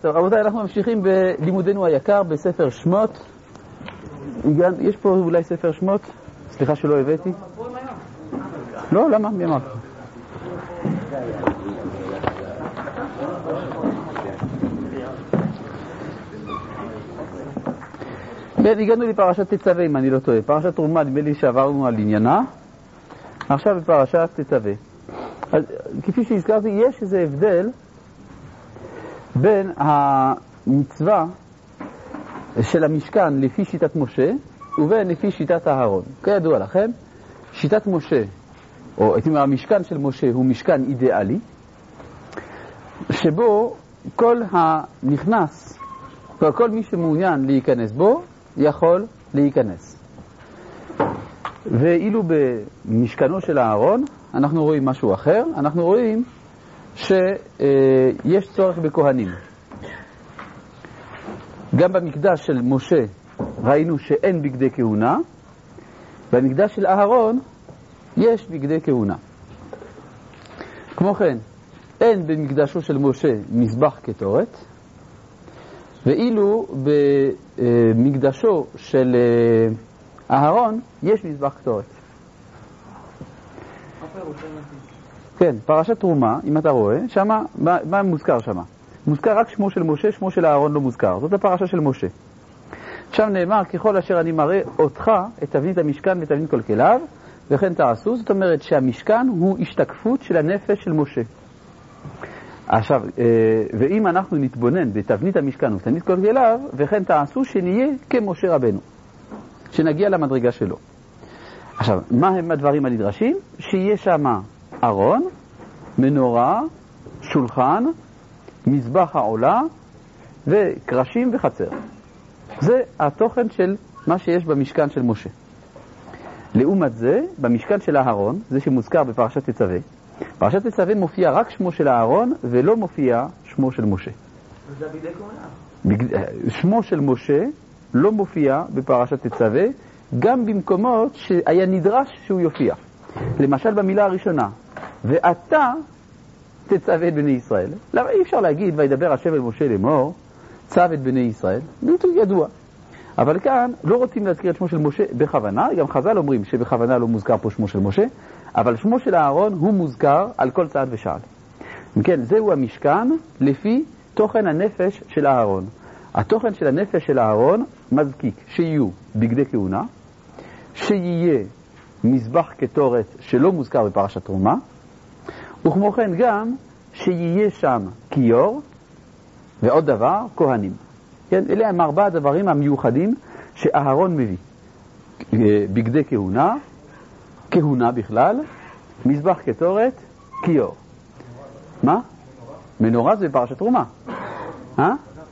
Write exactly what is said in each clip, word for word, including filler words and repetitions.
טוב, רבותיי, אנחנו ממשיכים בלימודנו היקר בספר שמות. יש פה אולי ספר שמות? סליחה שלא הבאתי. לא, למה? מי אמר? כן, הגענו לפרשת תצווה, אם אני לא טועה. פרשת תרומה, נדמה לי שעברנו על עניינה. עכשיו בפרשת תצווה. אז כפי שהזכרתי, יש איזה הבדל בין המצווה של המשכן לפי שיטת משה ובין לפי שיטת אהרון. כידוע לכם, שיטת משה, או את המשכן של משה הוא משכן אידיאלי, שבו כל הנכנס, כל, כל מי שמעוניין להיכנס בו, יכול להיכנס. ואילו במשכנו של אהרון, אנחנו רואים משהו אחר, אנחנו רואים שיש צורך בכהנים. גם במקדש של משה ראינו שאין בגדי כהונה, במקדש של אהרון יש בגדי כהונה. כמו כן, אין במקדשו של משה מזבח קטורת, ואילו במקדשו של אהרון יש מזבח קטורת. כן, פרשת תרומה, אם אתה רואה, שמה, מה, מה מוזכר שמה? מוזכר רק שמו של משה, שמו של אהרון לא מוזכר. זאת הפרשה של משה. שם נאמר, ככל אשר אני מראה אותך, את תבנית המשכן ותבנית כל כליו, וכן תעשו. זאת אומרת שהמשכן הוא השתקפות של הנפש של משה. עכשיו, ואם אנחנו נתבונן בתבנית המשכן ותבנית כל כליו, וכן תעשו שנהיה כמשה רבנו, שנגיע למדרגה שלו. עכשיו, מה הם הדברים הנדרשים? שיהיה שם ארון, מנורה, שולחן, מזבח העולה וקרשים וחצר. זה התוכן של מה שיש במשכן של משה. לעומת זה, במשכן של אהרון, זה שמוזכר בפרשת תצווה, פרשת תצווה מופיע רק שמו של אהרון ולא מופיע שמו של משה. וזה בגדי כהונה. שמו של משה לא מופיע בפרשת תצווה, גם במקומות שהיה נדרש שהוא יופיע. למשל במילה הראשונה, ואתה תצווה את בני ישראל. למה אי אפשר להגיד, וידבר השם אל משה לאמור, צו את בני ישראל? זה ידוע. אבל כאן לא רוצים להזכיר את שמו של משה בכוונה, גם חז"ל אומרים שבכוונה לא מוזכר פה שמו של משה, אבל שמו של אהרון הוא מוזכר על כל צעד ושעל. כן, זהו המשכן לפי תוכן הנפש של אהרון. התוכן של הנפש של אהרון מזקיק שיהיו בגדי כהונה, שיהיה מזבח קטורת שלא מוזכר בפרשת תרומה, וכמו כן גם שיהיה שם כיור, ועוד דבר, כהנים. כן, אלה הם ארבעה הדברים המיוחדים שאהרון מביא. בגדי כהונה, כהונה בכלל, מזבח קטורת, כיור. מה? מנורה זה בפרשת תרומה. אה?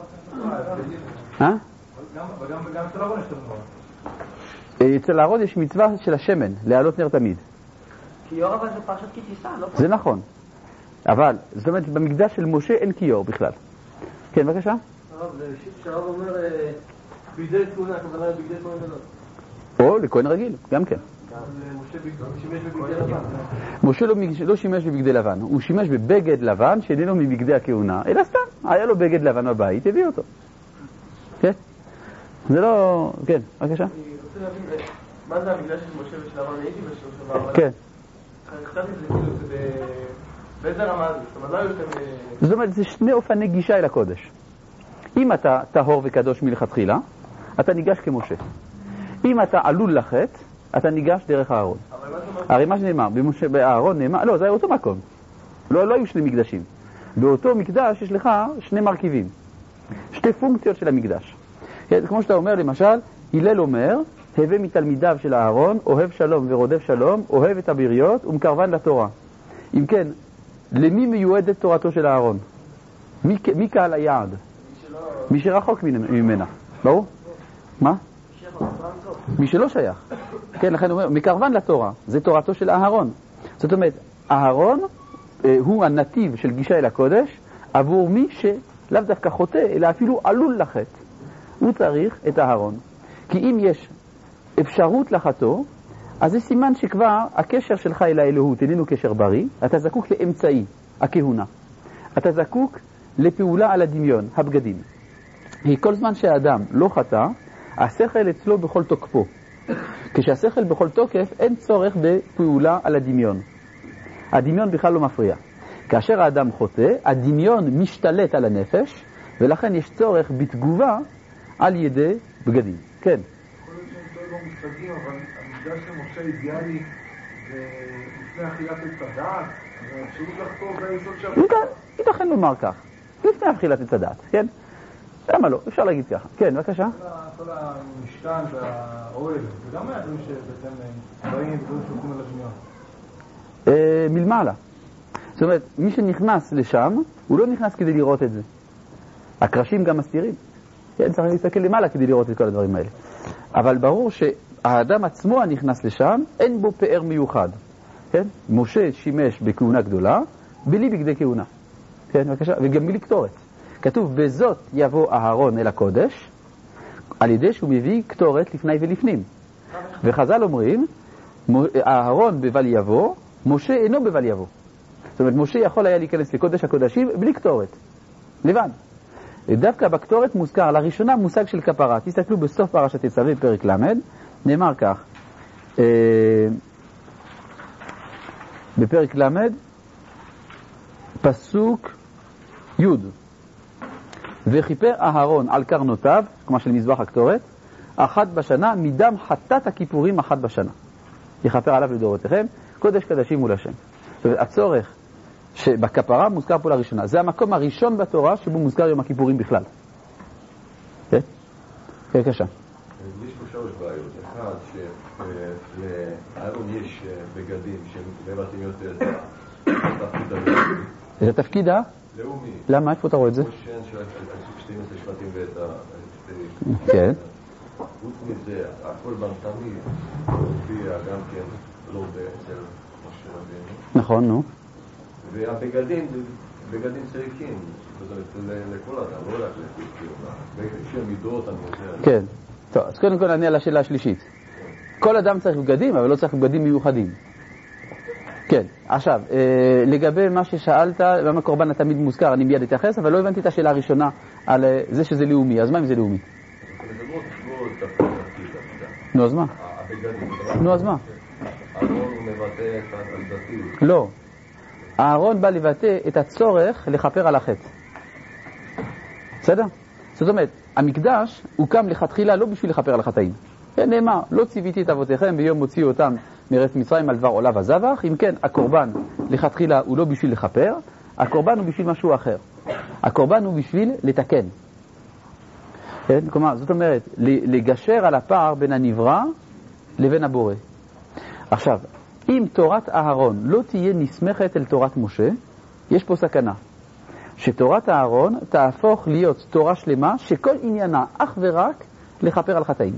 אה? וגם אצל אהרון יש תרומה. אצל אהרון יש מצווה של השמן, להעלות נר תמיד. כיור אבל זה פרשת כי תישא, לא? זה נכון. אבל, זאת אומרת, במקדש של משה אין כיור בכלל. כן, בבקשה? הרב, זה שהרב אומר בגדי כהונה, הכוונה בגדי כהן גדול. או לכהן רגיל, גם כן. משה שימש בבגדי לבן. משה לא, לא שימש בבגדי לבן, הוא שימש בבגד לבן שאיננו מבגדי הכהונה, אלא סתם, היה לו בגד לבן בבית, הביא אותו. כן? זה לא... כן, בבקשה? אני רוצה להבין, מה זה המקדש של משה ושל אהרון? הייתי בשלושה בעבר. כן. חשבתי שזה כאילו, זה באיזה רמה זה? זאת אומרת, לא יותר... זאת אומרת, זה שני אופני גישה אל הקודש. אם אתה טהור וקדוש מלכתחילה, אתה ניגש כמשה. אם אתה עלול לחטא, אתה ניגש דרך אהרון. הרי מה שנאמר, באהרון נאמר, לא, זה היה אותו מקום. לא, לא היו שני מקדשים. באותו מקדש יש לך שני מרכיבים. שתי פונקציות של המקדש. כמו שאתה אומר, למשל, הלל אומר, הווה מתלמידיו של אהרון, אוהב שלום ורודף שלום, אוהב את הבריות ומקרבן לתורה. אם כן, למי מיועדת תורתו של אהרון? מי, מי קהל היעד? מי שרחוק ממנה. ברור? מה? מי שלא שייך. כן, לכן הוא אומר, מקרבן לתורה. זה תורתו של אהרון. זאת אומרת, אהרון אה, הוא הנתיב של גישה אל הקודש עבור מי שלאו דווקא חוטא, אלא אפילו עלול לחטא. הוא צריך את אהרון. כי אם יש אפשרות לחטוא, אז זה סימן שכבר הקשר שלך אל האלוהות איננו קשר בריא, אתה זקוק לאמצעי, הכהונה. אתה זקוק לפעולה על הדמיון, הבגדים. כי כל זמן שהאדם לא חטא, השכל אצלו בכל תוקפו. כשהשכל בכל תוקף, אין צורך בפעולה על הדמיון. הדמיון בכלל לא מפריע. כאשר האדם חוטא, הדמיון משתלט על הנפש, ולכן יש צורך בתגובה על ידי בגדים. כן. יכול להיות שהם לא מושגים, אבל המקדש למשה אידיאלי ולפני אכילת עץ הדעת, האפשרות לחקור ביסוד של... ייתכן לומר כך, לפני אכילת עץ הדעת, כן? למה לא? אפשר להגיד ככה. כן, בבקשה. כל המשכן והאוהל, זה גם היה דברים שבעצם דברים ודברים שהולכים על הדמיון. מלמעלה. זאת אומרת, מי שנכנס לשם, הוא לא נכנס כדי לראות את זה. הקרשים גם מסתירים. כן, צריך להסתכל למעלה כדי לראות את כל הדברים האלה. אבל ברור שהאדם עצמו הנכנס לשם, אין בו פאר מיוחד. כן? משה שימש בכהונה גדולה, בלי בגדי כהונה. כן, בבקשה. וגם בלי קטורת. כתוב, בזאת יבוא אהרון אל הקודש, על ידי שהוא מביא קטורת לפני ולפנים. וחז"ל אומרים, אהרון בבל יבוא, משה אינו בבל יבוא. זאת אומרת, משה יכול היה להיכנס לקודש הקודשים בלי קטורת. לבד. דווקא בקטורת מוזכר, לראשונה מושג של כפרה. תסתכלו בסוף פרשת תצווה, פרק למד, נאמר כך, אה, בפרק למד, פסוק י' וכיפר אהרון על קרנותיו, כמו של מזבח הקטורת, אחת בשנה, מדם חטאת הכיפורים אחת בשנה. יכפר עליו לדורותיכם, קודש קדשים מול השם. זאת אומרת, הצורך שבכפרה מוזכר פה לראשונה. זה המקום הראשון בתורה שבו מוזכר יום הכיפורים בכלל. כן? כן, בבקשה. יש פה שלוש בעיות. אחד, שלאהרון יש בגדים שמבטאים יותר את התפקיד הלאומי. את התפקיד ה? לאומי. למה? איפה אתה רואה את זה? כמו שאין של שתים עשרה שבטים ואת ה... כן. חוץ מזה, הכל תמיד הופיע גם כן לא אצל משה רבנו. נכון, נו. והבגדים, בגדים צריכים, זאת אומרת, לכל אדם, לא רק לכאילו, בשביל מידות, אני יודע. כן. טוב, אז קודם כל נענה על השאלה השלישית. כל אדם צריך בגדים, אבל לא צריך בגדים מיוחדים. כן, עכשיו, אה, לגבי מה ששאלת, למה קורבן תמיד מוזכר, אני מיד אתייחס, אבל לא הבנתי את השאלה הראשונה על זה שזה לאומי. אז מה אם זה לאומי? נו, אז מה? נו, אז מה? אהרון מבטא את הדתיות. לא. אהרון בא לבטא את הצורך לכפר על החטא. בסדר? זאת אומרת, המקדש הוקם לכתחילה לא בשביל לכפר על החטאים. כן, נאמר, לא ציוויתי את אבותיכם ביום מוציאו אותם מארץ מצרים על דבר עולה וזבח. אם כן, הקורבן לכתחילה הוא לא בשביל לכפר, הקורבן הוא בשביל משהו אחר. הקורבן הוא בשביל לתקן. כן? כלומר, זאת אומרת, לגשר על הפער בין הנברא לבין הבורא. עכשיו, אם תורת אהרון לא תהיה נסמכת אל תורת משה, יש פה סכנה. שתורת אהרון תהפוך להיות תורה שלמה שכל עניינה אך ורק לכפר על חטאים.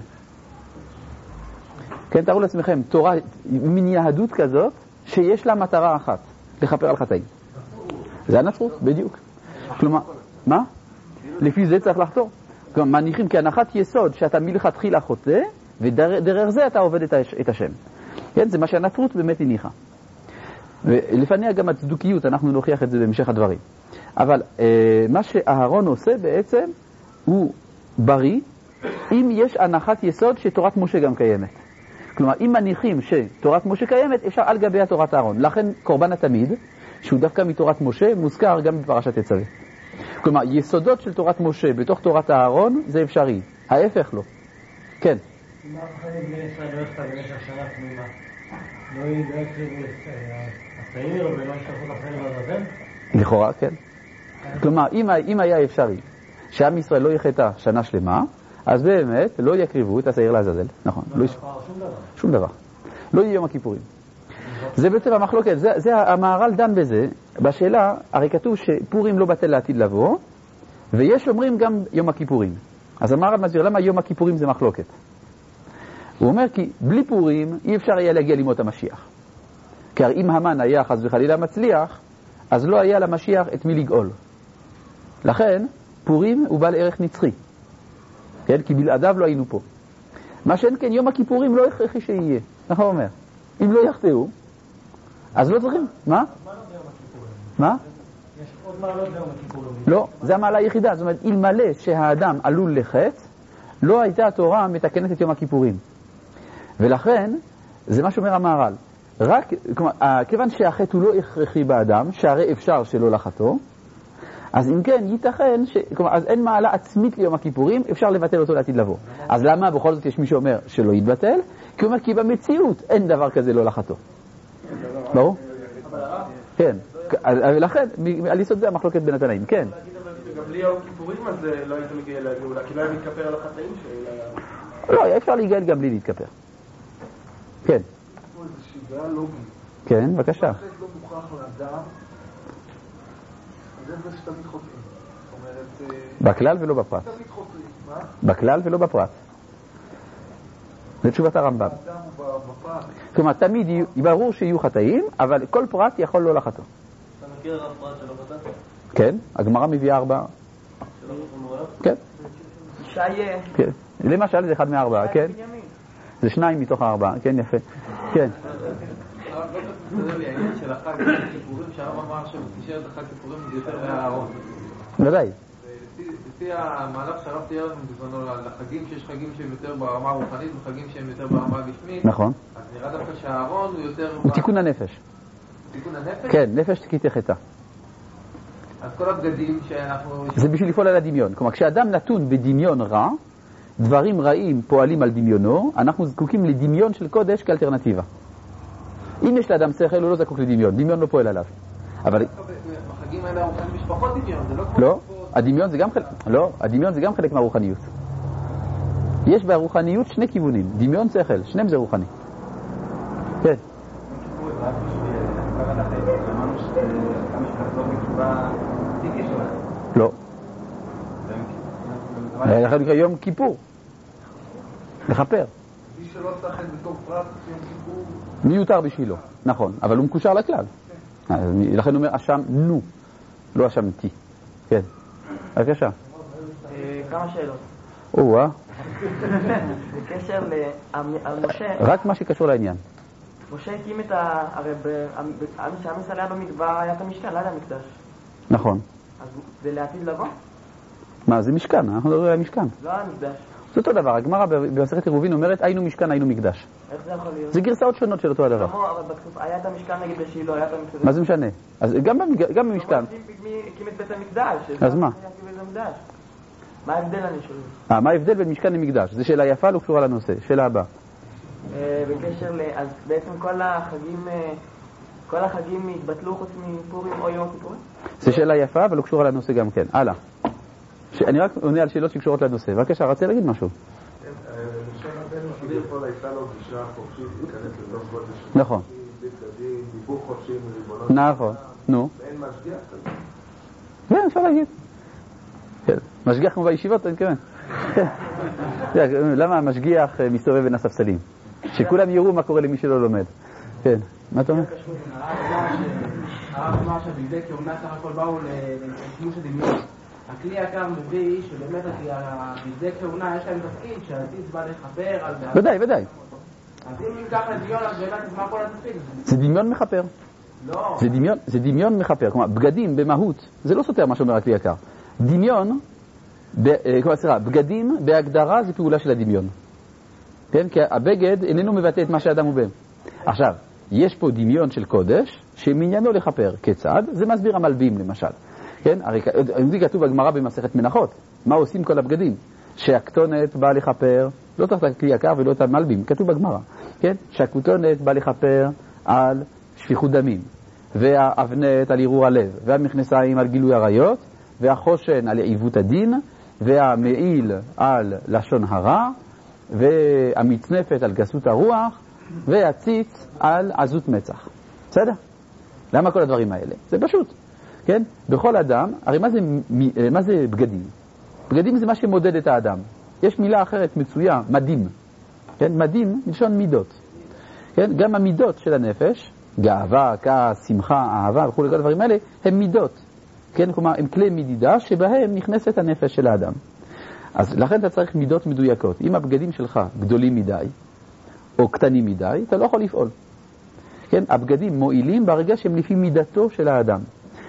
כן, תראו לעצמכם, תורה, מין יהדות כזאת שיש לה מטרה אחת, לכפר על חטאים. זה הנצרות, בדיוק. כלומר, מה? לפי זה צריך לחתור. כלומר, מניחים כהנחת יסוד שאתה מלכתחילה חוטא, ודרך זה אתה עובד את השם. כן, זה מה שהנצרות באמת הניחה. ולפניה גם הצדוקיות, אנחנו נוכיח את זה בהמשך הדברים. אבל אה, מה שאהרון עושה בעצם הוא בריא, אם יש הנחת יסוד שתורת משה גם קיימת. כלומר, אם מניחים שתורת משה קיימת, אפשר על גבי תורת אהרון. לכן קורבן התמיד, שהוא דווקא מתורת משה, מוזכר גם בפרשת תצווה. כלומר, יסודות של תורת משה בתוך תורת אהרון, זה אפשרי. ההפך לא. כן. מה החיים בני ישראל לא יחתה במשך שנה תמימה? לא יקריבו השעיר ולא ישתפו את החיים לעזאזל? לכאורה, כן. כלומר, אם, אם היה אפשרי שעם ישראל לא יחתה שנה שלמה, אז באמת לא יקריבו את השעיר לעזאזל. נכון. לא יש... שום דבר. שום דבר. לא יהיה יום הכיפורים. זה בעצם המחלוקת, זה, זה המהר"ל דן בזה, בשאלה, הרי כתוב שפורים לא בטל לעתיד לבוא, ויש אומרים גם יום הכיפורים. אז המהר"ל מסביר למה יום הכיפורים זה מחלוקת. הוא אומר כי בלי פורים אי אפשר היה להגיע לימות המשיח. כי הרי אם המן היה חס וחלילה מצליח, אז לא היה למשיח את מי לגאול. לכן פורים הוא בעל ערך נצחי. כן? כי בלעדיו לא היינו פה. מה שאין כן יום הכיפורים לא הכרחי שיהיה. נכון אומר. אם לא יחטאו, אז לא צריכים. מה? מה לא ביום הכיפורים? מה? יש עוד מעלות ביום הכיפורים. לא, זה המעלה היחידה. זאת אומרת, אלמלא שהאדם עלול לחטא, לא הייתה התורה מתקנת את יום הכיפורים. ולכן, זה מה שאומר המהר"ל. רק, כלומר, כיוון שהחטא הוא לא הכרחי באדם, שהרי אפשר שלא לחטוא, אז אם כן, ייתכן, ש... כלומר, אז אין מעלה עצמית ליום הכיפורים, אפשר לבטל אותו לעתיד לבוא. אז למה בכל זאת יש מי שאומר שלא יתבטל? כי הוא אומר, כי במציאות אין דבר כזה לא לחטוא. ברור? כן. ולכן, על יסוד זה המחלוקת בין התנאים. כן. גם בלי יום כיפורים, אז לא היית מגיע לגאולה, כי לא היה מתכפר על החטאים שלה. לא, אפשר להיגאל גם בלי להתכפר. כן. איזושהי בעיה לוגית. כן, בבקשה. החטא לא מוכרח לאדם, אז זה שתמיד חוטאים. זאת אומרת... בכלל ולא בפרט. תמיד חוטאים, מה? בכלל ולא בפרט. זה תשובת הרמב"ם. האדם הוא בפרט. כלומר, תמיד יהיו- ברור שיהיו חטאים, אבל כל פרט יכול לא לחטוא. אתה מכיר הרב פרט שלא חטאת? כן, הגמרא מביאה ארבעה. שלא חטאת? כן, שיה. כן. למשל זה אחד מארבעה, כן? זה שניים מתוך הארבעה, כן, יפה. כן. הרב לא מסתדר לי העניין של החג כיפורים, שהרב אמר שבתשרת החג כיפורים זה יותר מהארון. ודאי. לפי המהלך שהרב תיאר לנו בזמנו על החגים, שיש חגים שהם יותר ברמה הרוחנית וחגים שהם יותר ברמה הגשמית, נכון. אז נראה דווקא שהארון הוא יותר... הוא תיקון הנפש. תיקון הנפש? כן, נפש תקית חטא. אז כל הבגדים שאנחנו... זה בשביל לפעול על הדמיון. כלומר, כשאדם נתון בדמיון רע, דברים רעים פועלים על דמיונו, אנחנו זקוקים לדמיון של קודש כאלטרנטיבה. אם יש לאדם שכל, הוא לא זקוק לדמיון, דמיון לא פועל עליו. אבל... בחגים האלה הרוחניים יש פחות דמיון, זה לא כמו... לא, הדמיון זה גם חלק... לא, הדמיון זה גם חלק מהרוחניות. יש ברוחניות שני כיוונים, דמיון שכל, שניהם זה רוחני. כן. לא. לכן נקרא יום כיפור. לכפר. מי שלא עשה חטא בתור פרט, יום כיפור... מיותר בשבילו, נכון, אבל הוא מקושר לכלל. לכן הוא אומר אשם נו, לא אשם טי. כן. בבקשה. כמה שאלות. או-אה. בקשר למשה, רק מה שקשור לעניין. משה הקים את ה... הרי כשעם ישראל היה במדבר היה את המשכן, לא היה המקדש. נכון. אז זה לעתיד לבוא? מה, זה משכן, אנחנו מדברים על משכן. לא היה המקדש. זה אותו דבר, הגמרא במסכת עירובין אומרת היינו משכן, היינו מקדש. איך זה יכול להיות? זה גרסאות שונות של אותו הדבר. כמו, אבל בתקופה, היה את המשכן נגיד בשילה, היה את המקדש. מה זה משנה? אז גם במג- גם במשכן. מי הקים את בית המקדש? אז מה? מי הקים את המקדש? מה ההבדל אני שואל? אה, מה ההבדל בין משכן למקדש? זו שאלה יפה, לא קשורה לנושא. שאלה הבאה. אה, בקשר ל... אז בעצם כל החגים, אה, כל החגים התבטלו חוץ מפורים או יום הכיפורים? זו שאלה יפה, אבל לא קשורה לנושא גם כן. הלאה. ש- אני רק עונה על שאלות שקשורות לנושא. בבקשה, רצה להגיד משהו? משה רבנו כביכול הייתה לו גישה חופשית להיכנס לתוך קודש. נכון. בגדים, דיבור חופשי מריבונות. נכון. נו. ואין משגיח כזה. כן, אפשר להגיד. כן. משגיח כמו בישיבות, אני מתכוון. למה המשגיח אה, מסתובב בין הספסלים? שכולם יראו מה קורה למי שלא לומד. כן. מה אתה אומר? הרב אמר שבגדי כהונה סך הכל באו לשימוש הדמיון. הכלי יקר מביא שבאמת בגדי כהונה יש להם תפקיד שהעתיד בא לכפר על... ודאי, ודאי. אז אם ניקח לדמיון אז באמת אז מה כל התפקיד? זה דמיון מחפר. לא. זה דמיון, זה דמיון מחפר. כלומר, בגדים במהות, זה לא סותר מה שאומר הכלי יקר. דמיון, ב, אה, כלומר, סליחה, בגדים בהגדרה זה פעולה של הדמיון. כן? כי הבגד איננו מבטא את מה שאדם הוא בהם. עכשיו, יש פה דמיון של קודש שמעניינו לכפר. כיצד? זה מסביר המלבים למשל. כן? הרי זה כתוב בגמרא במסכת מנחות. מה עושים כל הבגדים? שהכתונת באה לכפר, לא תחת הכלי יקר ולא את המלבים, כתוב בגמרא. כן? שהכתונת באה לכפר על שפיכות דמים, והאבנת על ערעור הלב, והמכנסיים על גילוי עריות, והחושן על עיוות הדין, והמעיל על לשון הרע, והמצנפת על גסות הרוח, והציץ על עזות מצח. בסדר? למה כל הדברים האלה? זה פשוט. כן? בכל אדם, הרי מה זה, מה זה בגדים? בגדים זה מה שמודד את האדם. יש מילה אחרת מצויה, מדים. כן? מדים מלשון מידות. כן? גם המידות של הנפש, גאווה, כעס, שמחה, אהבה וכו', כל הדברים האלה, הם מידות. כן? כלומר, הם כלי מדידה שבהם נכנסת הנפש של האדם. אז לכן אתה צריך מידות מדויקות. אם הבגדים שלך גדולים מדי, או קטנים מדי, אתה לא יכול לפעול. כן? הבגדים מועילים ברגע שהם לפי מידתו של האדם.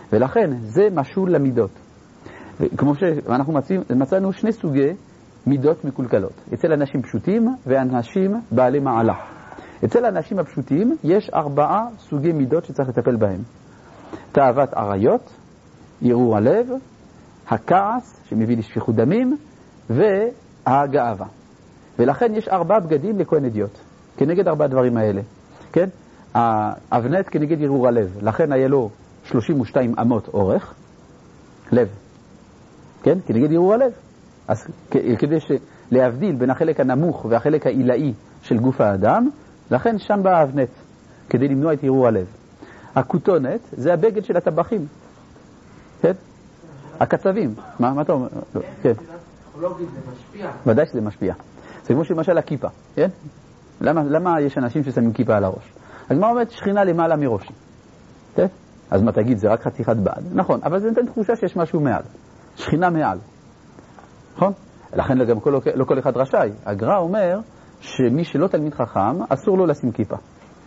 ולכן זה משול למידות. כמו שאנחנו מצאים, מצאנו שני סוגי מידות מקולקלות. אצל אנשים פשוטים ואנשים בעלי מעלה. אצל האנשים הפשוטים יש ארבעה סוגי מידות שצריך לטפל בהם. תאוות עריות, ערעור הלב, הכעס שמביא לשפיכות דמים, והגאווה. ולכן יש ארבעה בגדים לכהן אדיוט, כנגד ארבעה דברים האלה. כן? האבנט כנגד ערעור הלב, לכן היה לו שלושים ושתיים אמות אורך, לב. כן? כנגד ערעור הלב. אז כדי להבדיל בין החלק הנמוך והחלק העילאי של גוף האדם, לכן שם בא האבנט, כדי למנוע את ערעור הלב. הכותונת זה הבגד של הטבחים. כן? הקצבים. מה, מה אתה אומר? כן. פסיכולוגית זה משפיע. ודאי שזה משפיע. זה כמו שלמשל הכיפה, כן? למה, למה יש אנשים ששמים כיפה על הראש? הגמרא אומרת שכינה למעלה מראשי. כן? אז מה תגיד, זה רק חתיכת בד. נכון, אבל זה נותן תחושה שיש משהו מעל. שכינה מעל. נכון? לכן גם כל, לא כל אחד רשאי. הגר"א אומר שמי שלא תלמיד חכם, אסור לו לשים כיפה.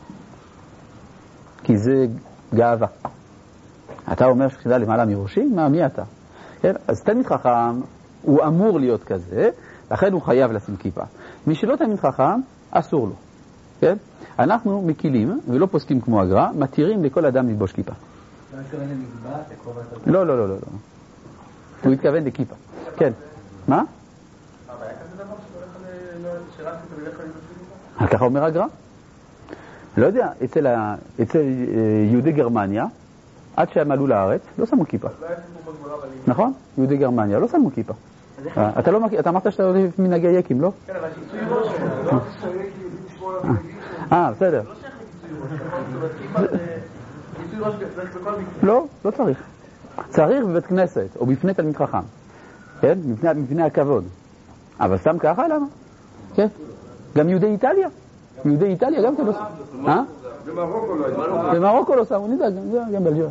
כי זה גאווה. אתה אומר שכינה למעלה מראשי? מה, מי אתה? כן? אז תלמיד חכם הוא אמור להיות כזה, לכן הוא חייב לשים כיפה. מי שלא תלמיד חכם, אסור לו. כן? אנחנו מקילים, ולא פוסקים כמו הגר"א, מתירים לכל אדם ללבוש כיפה. לא התכוון למגבעת, לקרובת... לא, לא, לא, לא. הוא התכוון לכיפה. כן. מה? אבל היה כזה דבר שרק תלך כזה? ככה אומר הגר"א? לא יודע, אצל, ה... אצל יהודי גרמניה, עד שהם עלו לארץ, לא שמו כיפה. לא היה סיפור בגמרא, אבל... נכון? יהודי גרמניה, לא שמו כיפה. אתה לא מכיר, אתה אמרת שאתה אוהב מנהגי יקים, לא? כן, אבל כיסוי ראש. לא תסייג יהודים לשמור על החגים. אה, בסדר. לא שייך לכיסוי ראש. כיסוי ראש צריך בכל מקרה. לא, לא צריך. צריך בבית כנסת, או בפני תלמיד חכם. כן? בפני הכבוד. אבל סתם ככה, למה? כן? גם יהודי איטליה. יהודי איטליה גם כן לא שמו. אה? במרוקו לא הייתה. במרוקו לא שמו, נדע, גם בלג'יה.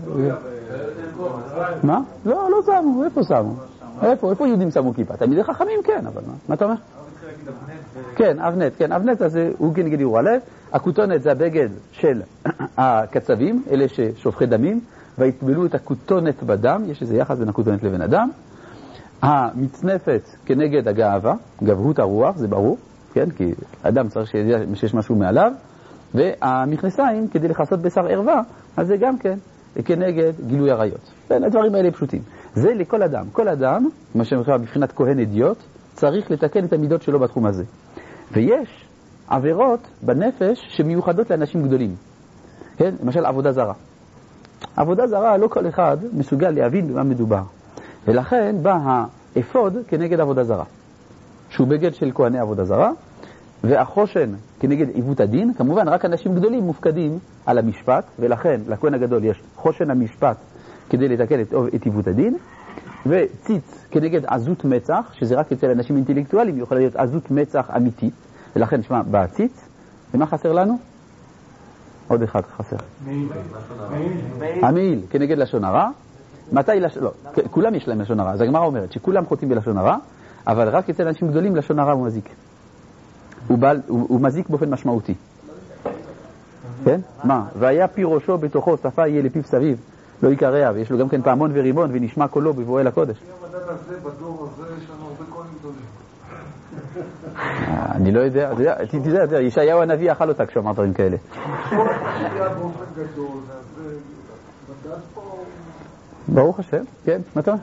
מה? לא, לא שמו, איפה שמו? איפה? איפה יהודים שמו כיפה? תלמידי חכמים כן, אבל מה? מה אתה אומר? כן, אבנט, כן, אבנט הזה הוא כנגד ערעור הלב. הכותונת זה הבגד של הקצבים, אלה ששופכי דמים, והתבלו את הכותונת בדם, יש איזה יחס בין הכותונת לבין הדם. המצנפת כנגד הגאווה, גבהות הרוח, זה ברור, כן, כי אדם צריך שידע שיש משהו מעליו, והמכנסיים כדי לחסות בשר ערווה, אז זה גם כן כנגד גילוי עריות. כן, הדברים האלה פשוטים. זה לכל אדם. כל אדם, מה שנקרא בבחינת כהן אדיוט, צריך לתקן את המידות שלו בתחום הזה. ויש עבירות בנפש שמיוחדות לאנשים גדולים. כן? למשל עבודה זרה. עבודה זרה לא כל אחד מסוגל להבין במה מדובר. ולכן בא האפוד כנגד עבודה זרה. שהוא בגד של כהני עבודה זרה, והחושן כנגד עיוות הדין. כמובן רק אנשים גדולים מופקדים על המשפט, ולכן לכהן הגדול יש חושן המשפט כדי לתקן את, את עיוות הדין, וציץ כנגד עזות מצח, שזה רק אצל אנשים אינטלקטואלים יכולה להיות עזות מצח אמיתית, ולכן נשמע בציץ. ומה חסר לנו? עוד אחד חסר. המעיל כנגד לשון הרע. מתי לשון... לא, כולם יש להם לשון הרע. אז הגמרא אומרת שכולם חוטאים בלשון הרע, אבל רק אצל אנשים גדולים לשון הרע הוא מזיק. הוא, בעל, הוא, הוא מזיק באופן משמעותי. כן? מה? והיה פי ראשו בתוכו, שפה יהיה לפיו סביב, לא יקרע, ויש לו גם כן פעמון ורימון, ונשמע קולו בבואו אל הקודש. המדד הזה, בדור הזה, יש לנו הרבה כהנים גדולים. אני לא יודע, תדע, ישעיהו הנביא אכל אותה כשאמר דברים כאלה. באופן גדול, זה מדד פה... ברוך השם, כן, מה אתה אומר?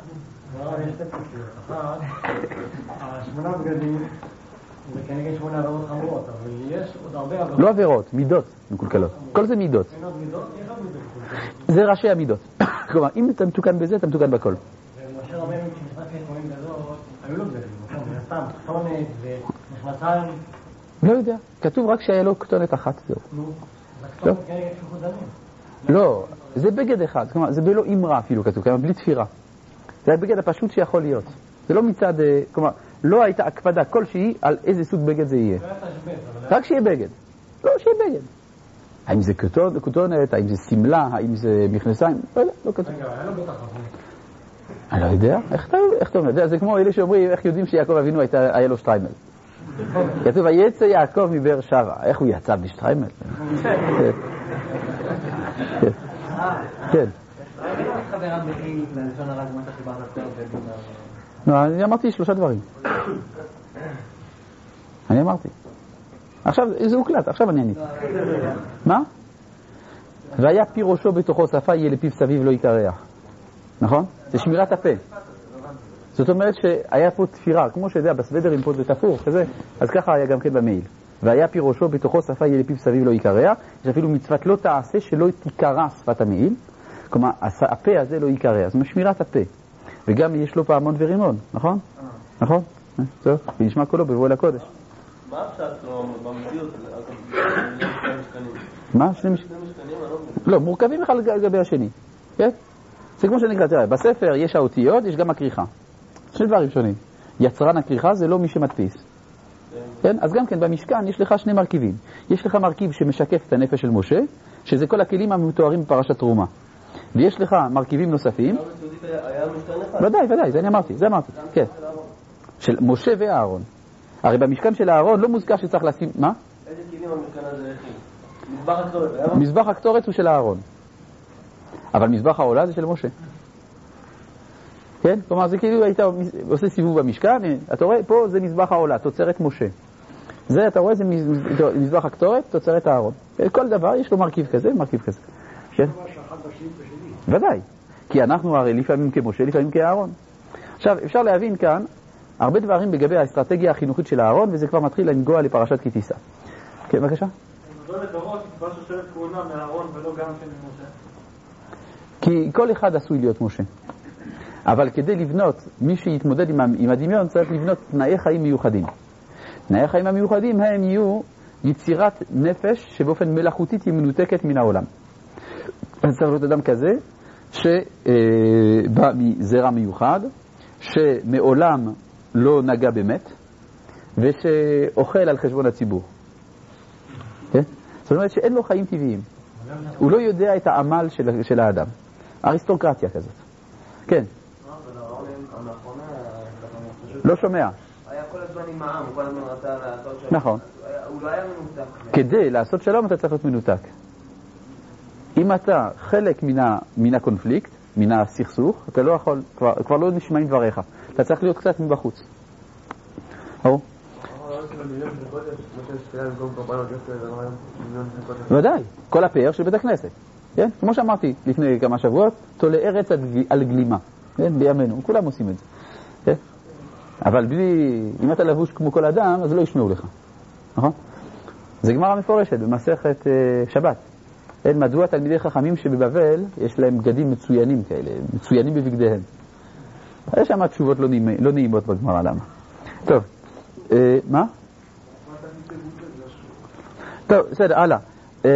השמונה בגדים זה כנגד שמונה עבירות חמורות, אבל יש עוד הרבה עבירות. לא עבירות, מידות מקולקלות. כל זה מידות. זה ראשי המידות. כלומר, אם אתה מתוקן בזה, אתה מתוקן בכל. ומשה רבנו כשנכנס לכהנים גדול, היו לו בגדים, סתם, כתונת ונכנסיים. לא יודע, כתוב רק שהיה לו כתונת אחת, זהו. נו, זה כתונת כנגד שפיכות דמים. לא, זה בגד אחד, כלומר, זה בלא אמרה אפילו כתוב, כלומר, בלי תפירה. זה הבגד הפשוט שיכול להיות. זה לא מצד, כלומר, לא הייתה הקפדה כלשהי על איזה סוג בגד זה יהיה. רק שיהיה בגד. לא, שיהיה בגד. האם זה כותונת, האם זה סמלה, האם זה מכנסיים, לא יודע, לא כתוב. רגע, היה לו בטח אחרי. אני לא יודע, איך אתה אומר? זה כמו אלה שאומרים, איך יודעים שיעקב אבינו היה לו שטריימל. כתוב, ויצא יעקב מבאר שבע. איך הוא יצא בלי שטריימל? כן. כן. זה רב מעיל ללשון הרע כמו אתה חיברת יותר בגדים? לא, אני אמרתי שלושה דברים. אני אמרתי. עכשיו, זה הוקלט, עכשיו אני עניתי. מה? והיה פי ראשו בתוכו שפה, יהיה לפיו סביב לא יקרח. נכון? זה שמירת הפה. זאת אומרת שהיה פה תפירה, כמו שיודע, בסוודרים פה זה תפור, כזה, אז ככה היה גם כן במעיל. והיה פי ראשו בתוכו שפה, יהיה לפיו סביב לא יקרח. יש אפילו מצוות לא תעשה שלא תיקרע שפת המעיל. כלומר, הפה הזה לא יקרע, זאת אומרת שמירת הפה. וגם יש לו פעמון ורימון, נכון? נכון? טוב, ונשמע קולו בבוא לקודש. מה הפשט שלו במציאות? מה? שני משכנים? לא, מורכבים אחד לגבי השני. כן? זה כמו שנקרא, תראה, בספר יש האותיות, יש גם הכריכה. שני דברים שונים. יצרן הכריכה זה לא מי שמדפיס. כן? אז גם כן במשכן יש לך שני מרכיבים. יש לך מרכיב שמשקף את הנפש של משה, שזה כל הכלים המתוארים בפרשת תרומה. ויש לך מרכיבים נוספים. היה משכן אחד? ודאי, ודאי, זה אני אמרתי, זה אמרתי. כן. של משה ואהרון. הרי במשכן של אהרון לא מוזכר שצריך לשים... מה? איזה כלים המשכן הזה הכין? מזבח הקטורת. מזבח הקטורת הוא של אהרון. אבל מזבח העולה זה של משה. כן? כלומר, זה כאילו היית עושה סיבוב במשכן, אתה רואה, פה זה מזבח העולה, תוצרת משה. זה, אתה רואה, זה מזבח הקטורת, תוצרת אהרון. כל דבר יש לו מרכיב כזה, מרכיב כזה. כן? ודאי. כי אנחנו הרי לפעמים כמשה, לפעמים כאהרון. עכשיו, אפשר להבין כאן הרבה דברים לגבי האסטרטגיה החינוכית של אהרון, וזה כבר מתחיל לנגוע לפרשת כי תישא. כן, בבקשה? מדוע לדורות כבר שושלת כהונה מאהרון ולא גם כן ממשה? כי כל אחד עשוי להיות משה. אבל כדי לבנות, מי שיתמודד עם, עם הדמיון צריך לבנות תנאי חיים מיוחדים. תנאי חיים המיוחדים הם יהיו יצירת נפש שבאופן מלאכותית היא מנותקת מן העולם. אז צריך להיות אדם כזה שבא מזרע מיוחד, שמעולם לא נגע באמת, ושאוכל על חשבון הציבור. כן? זאת אומרת שאין לו חיים טבעיים. הוא לא יודע את העמל של, של האדם. אריסטוקרטיה כזאת. כן. לא שומע. היה כל הזמן עם העם, הוא כל הזמן רצה לעשות שלום. נכון. הוא לא היה מנותק. כדי לעשות שלום אתה צריך להיות מנותק. אם אתה חלק מן הקונפליקט, מן הסכסוך, אתה לא יכול, כבר, כבר לא נשמעים דבריך. אתה צריך להיות קצת מבחוץ. או? ודאי, כל הפאר של בית הכנסת. כן? כמו שאמרתי לפני כמה שבועות, תולה ארץ על גלימה. כן? בימינו, כולם עושים את זה. כן? אבל בלי, אם אתה לבוש כמו כל אדם, אז לא ישמעו לך. נכון? זה גמרא מפורשת במסכת שבת. אין מדוע תלמידי חכמים שבבבל יש להם בגדים מצוינים כאלה, מצוינים בבגדיהם. יש שם תשובות לא, נעימ, לא נעימות בגמרא, למה? טוב, אה, מה? טוב, בסדר, הלאה. אה,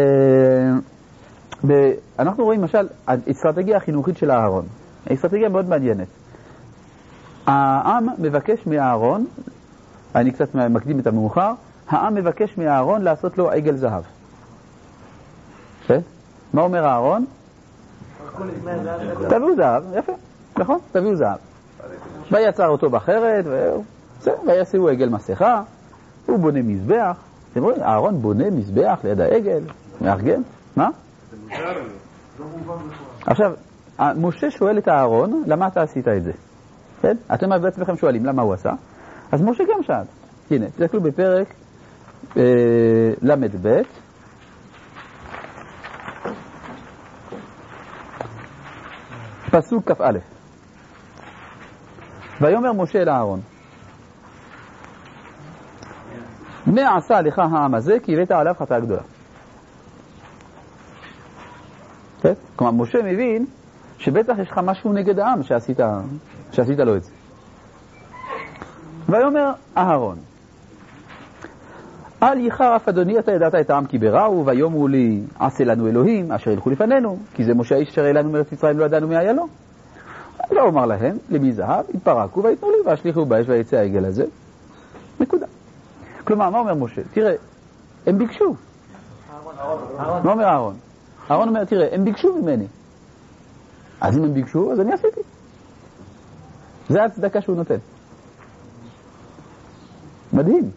ב- אנחנו רואים למשל האסטרטגיה החינוכית של אהרון. האסטרטגיה מאוד מעניינת. העם מבקש מאהרון, אני קצת מקדים את המאוחר, העם מבקש מאהרון לעשות לו עגל זהב. מה אומר אהרון? תביאו זהב, יפה, נכון? תביאו זהב. ויצר אותו בחרת, ויעשו עגל מסכה, הוא בונה מזבח. אתם רואים, אהרון בונה מזבח ליד העגל, מארגן, מה? עכשיו, משה שואל את אהרון, למה אתה עשית את זה? כן? אתם בעצמכם שואלים, למה הוא עשה? אז משה גם שאל. הנה, תסתכלו בפרק למד ב' פסוק כ"א. ויאמר משה אל אהרון, מה עשה לך העם הזה כי הבאת עליו חטאה גדולה? כן? כלומר, משה מבין שבטח יש לך משהו נגד העם שעשית, שעשית לו את זה. ויאמר אהרון, אל יחר אף אדוני, אתה ידעת את העם כי בראו, ויאמרו לי עשה לנו אלוהים אשר ילכו לפנינו, כי זה משה האיש אשר העלנו מארץ מצרים, לא ידענו מי היה לו. ואומר להם, למי זהב, יתפרקו ויתנו לי והשליכו באש ויצא העגל הזה. נקודה. כלומר, מה אומר משה? תראה, הם ביקשו. מה אומר אהרון? אהרון אומר, תראה, הם ביקשו ממני. אז אם הם ביקשו, אז אני עשיתי. זה הצדקה שהוא נותן. מדהים.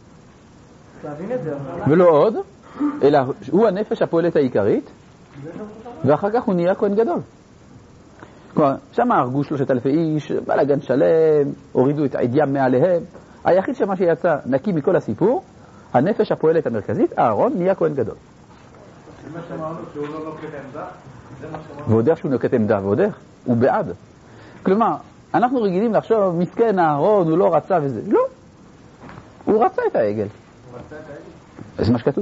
ולא עוד, אלא הוא הנפש הפועלת העיקרית, ואחר כך הוא נהיה כהן גדול. כלומר, שם הרגו שלושת אלפי איש, בלגן שלם, הורידו את העדיים מעליהם. היחיד שמה שיצא נקי מכל הסיפור, הנפש הפועלת המרכזית, אהרון, נהיה כהן גדול. זה מה שאמרנו שהוא לא נוקט עמדה? ועוד איך שהוא נוקט עמדה, ועוד איך, הוא בעד. כלומר, אנחנו רגילים לחשוב, מסכן אהרון, הוא לא רצה וזה. לא, הוא רצה את העגל. הוא רצה את העגל? זה מה שכתוב.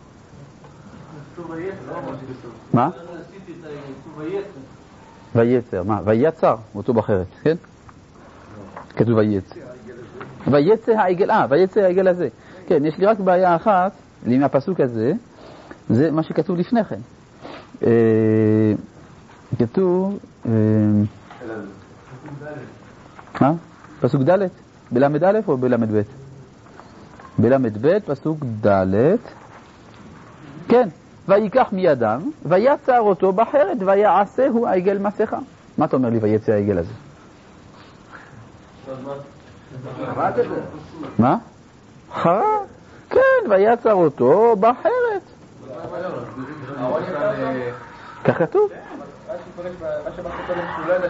מה? ויצר, מה? ויצר, אותו בחרת, כן? כתוב ויצר. ויצר העגל, אה, ויצר העגל הזה. כן, יש לי רק בעיה אחת, עם הפסוק הזה, זה מה שכתוב לפני כן. כתוב... מה? פסוק ד' בלמד א' או בלמד ב'? בלמד ב', פסוק ד', כן, ויקח מידם, ויצר אותו בחרת, ויעשהו העגל מסכה. מה אתה אומר לי ויצר העגל הזה? מה? חרא? כן, ויצר אותו בחרת. כך כתוב. מה שבא קודם שהוא לא ידע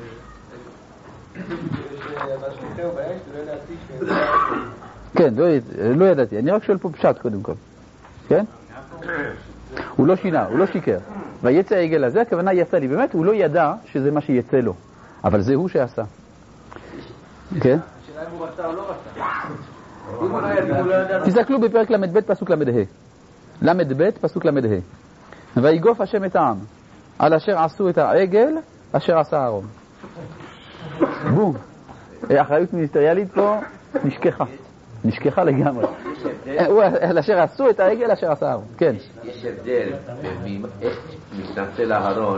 שהשליחהו באש, הוא לא ידע להציג כן, לא ידעתי. אני רק שואל פה פשט קודם כל. כן? הוא לא שינה, הוא לא שיקר. ויצא העגל הזה, הכוונה יצא לי. באמת, הוא לא ידע שזה מה שיצא לו. אבל זה הוא שעשה. כן? השאלה אם הוא רצה או לא רצה. אם הוא לא ידע, הוא לא ידע. תסתכלו בפרק למד ב' פסוק למד ה'. למד ב' פסוק למד ה'. ויגוף השם את העם על אשר עשו את העגל אשר עשה אהרון. בום. אחריות מיניסטריאלית פה נשכחה. נשכחה לגמרי. על אשר עשו את העגל אשר עשה אהרון. כן. יש הבדל איך מתנצל אהרון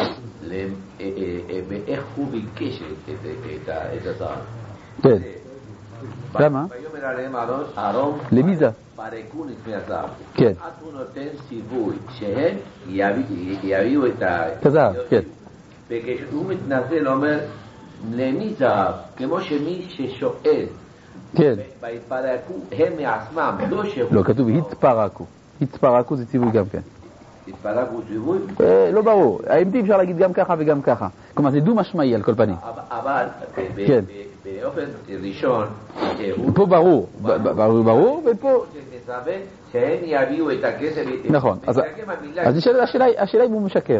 ואיך הוא ביקש את הזר. כן. למה? ויאמר עליהם אהרון למי זה? פרקו לפני הזר. כן. אז הוא נותן ציווי שהם יביאו את הזהב. כן. וכשהוא מתנצל אומר למי זהב, כמו שמי ששואל. כן. והתפרקו הם מעצמם, לא שהוא... לא, כתוב התפרקו. התפרקו זה ציווי גם כן. התפרקו ציווי? לא ברור. האם אפשר להגיד גם ככה וגם ככה. כלומר, זה דו משמעי על כל פנים. אבל באופן ראשון... פה ברור. ברור, ופה... שהם יביאו את הכסף... נכון. אז השאלה אם הוא משקר.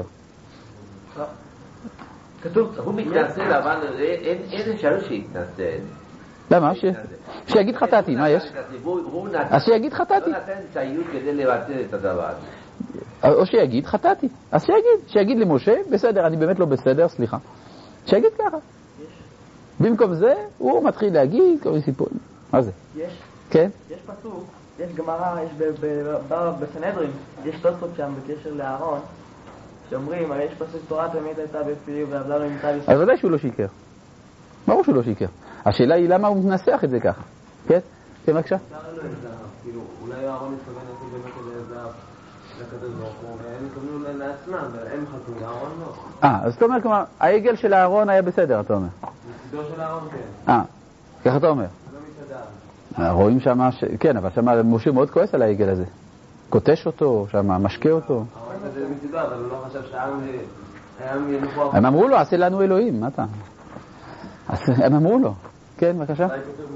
כתוב, הוא מתנצל, אבל אין אפשרות שיתנצל. למה? שיגיד חטאתי, מה יש? אז שיגיד חטאתי. לא נתן ציות כדי לבטל את הדבר. או שיגיד חטאתי. אז שיגיד, שיגיד למשה, בסדר, אני באמת לא בסדר, סליחה. שיגיד ככה. במקום זה, הוא מתחיל להגיד כל סיפור. מה זה? יש? כן? יש פסוק, יש גמרא, יש בסנהדרין, יש תוספות שם בקשר לאהרון, שאומרים, הרי יש פסוק תורת אמת הייתה בפיו ועבדה לו נמצא לי. אז ודאי שהוא לא שיקר. ברור שהוא לא שיקר. השאלה היא למה הוא מנסח את זה ככה. כן? כן, בבקשה. אולי אהרון מתכוון לעשות באמת איזה זהב לקדוש ברוך הוא, והם התכוונו לעצמם, והם חתמו, אהרון לא. אה, אז אתה אומר, כלומר, העגל של אהרון היה בסדר, אתה אומר. מצידו של אהרון כן. אה, ככה אתה אומר. לא מתעדה. רואים שמה, כן, אבל שמה משה מאוד כועס על העגל הזה. קוטש אותו, שמה משקה אותו. אהרון זה מצידו, אבל הוא לא חשב שהעם ינוחו... הם אמרו לו, עשה לנו אלוהים, מה אתה? הם אמרו לו. כן, בבקשה.